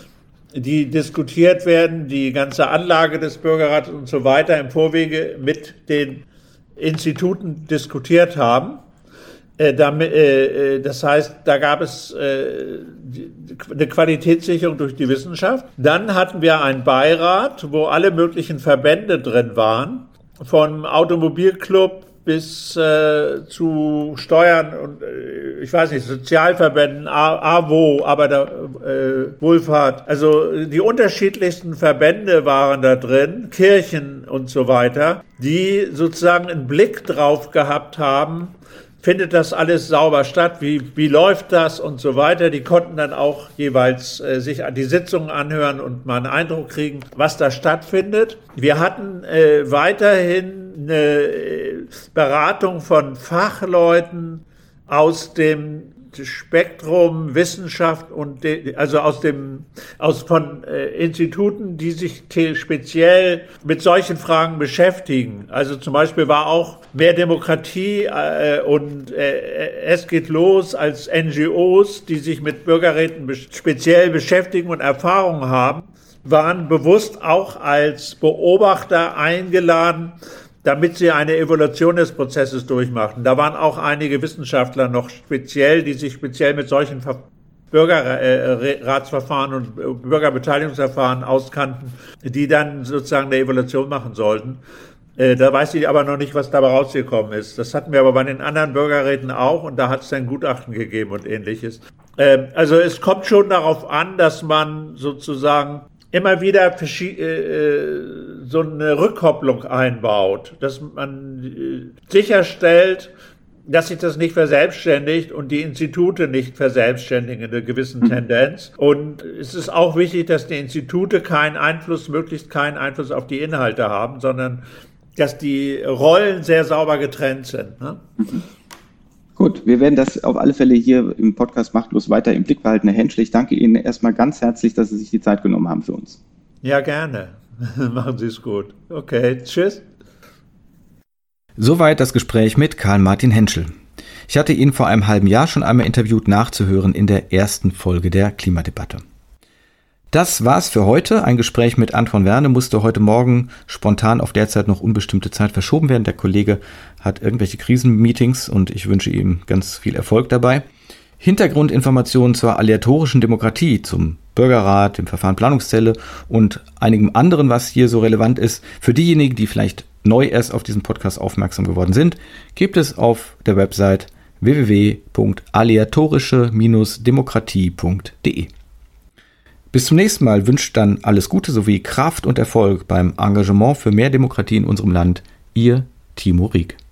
die diskutiert werden, die ganze Anlage des Bürgerrats und so weiter im Vorwege mit den Instituten diskutiert haben. Das heißt, da gab es eine Qualitätssicherung durch die Wissenschaft. Dann hatten wir einen Beirat, wo alle möglichen Verbände drin waren, vom Automobilclub bis zu Steuern und ich weiß nicht, Sozialverbänden, AWO, Wohlfahrt. Also die unterschiedlichsten Verbände waren da drin, Kirchen und so weiter, die sozusagen einen Blick drauf gehabt haben, findet das alles sauber statt, wie läuft das und so weiter. Die konnten dann auch jeweils sich die Sitzungen anhören und mal einen Eindruck kriegen, was da stattfindet. Wir hatten weiterhin eine Beratung von Fachleuten aus dem Spektrum Wissenschaft und von Instituten, die sich speziell mit solchen Fragen beschäftigen. Also zum Beispiel war auch Mehr Demokratie und Es geht los als NGOs, die sich mit Bürgerräten speziell beschäftigen und Erfahrungen haben, waren bewusst auch als Beobachter eingeladen, damit sie eine Evaluation des Prozesses durchmachten. Da waren auch einige Wissenschaftler noch speziell, die sich speziell mit solchen Bürgerratsverfahren und Bürgerbeteiligungsverfahren auskannten, die dann sozusagen eine Evaluation machen sollten. Da weiß ich aber noch nicht, was dabei rausgekommen ist. Das hatten wir aber bei den anderen Bürgerräten auch und da hat es dann Gutachten gegeben und Ähnliches. Also es kommt schon darauf an, dass man sozusagen immer wieder so eine Rückkopplung einbaut, dass man sicherstellt, dass sich das nicht verselbstständigt und die Institute nicht verselbstständigen in einer gewissen Tendenz. Und es ist auch wichtig, dass die Institute möglichst keinen Einfluss auf die Inhalte haben, sondern dass die Rollen sehr sauber getrennt sind. Ne? Gut, wir werden das auf alle Fälle hier im Podcast Machtlos weiter im Blick behalten. Herr Henschel, ich danke Ihnen erstmal ganz herzlich, dass Sie sich die Zeit genommen haben für uns. Ja, gerne. Machen Sie es gut. Okay, tschüss. Soweit das Gespräch mit Karl-Martin Henschel. Ich hatte ihn vor einem halben Jahr schon einmal interviewt, nachzuhören in der ersten Folge der Klimadebatte. Das war's für heute. Ein Gespräch mit Anton Werne musste heute Morgen spontan auf derzeit noch unbestimmte Zeit verschoben werden. Der Kollege hat irgendwelche Krisenmeetings und ich wünsche ihm ganz viel Erfolg dabei. Hintergrundinformationen zur aleatorischen Demokratie, zum Bürgerrat, dem Verfahren Planungszelle und einigem anderen, was hier so relevant ist, für diejenigen, die vielleicht neu erst auf diesen Podcast aufmerksam geworden sind, gibt es auf der Website www.aleatorische-demokratie.de. Bis zum nächsten Mal wünscht dann alles Gute sowie Kraft und Erfolg beim Engagement für mehr Demokratie in unserem Land. Ihr Timo Rieck.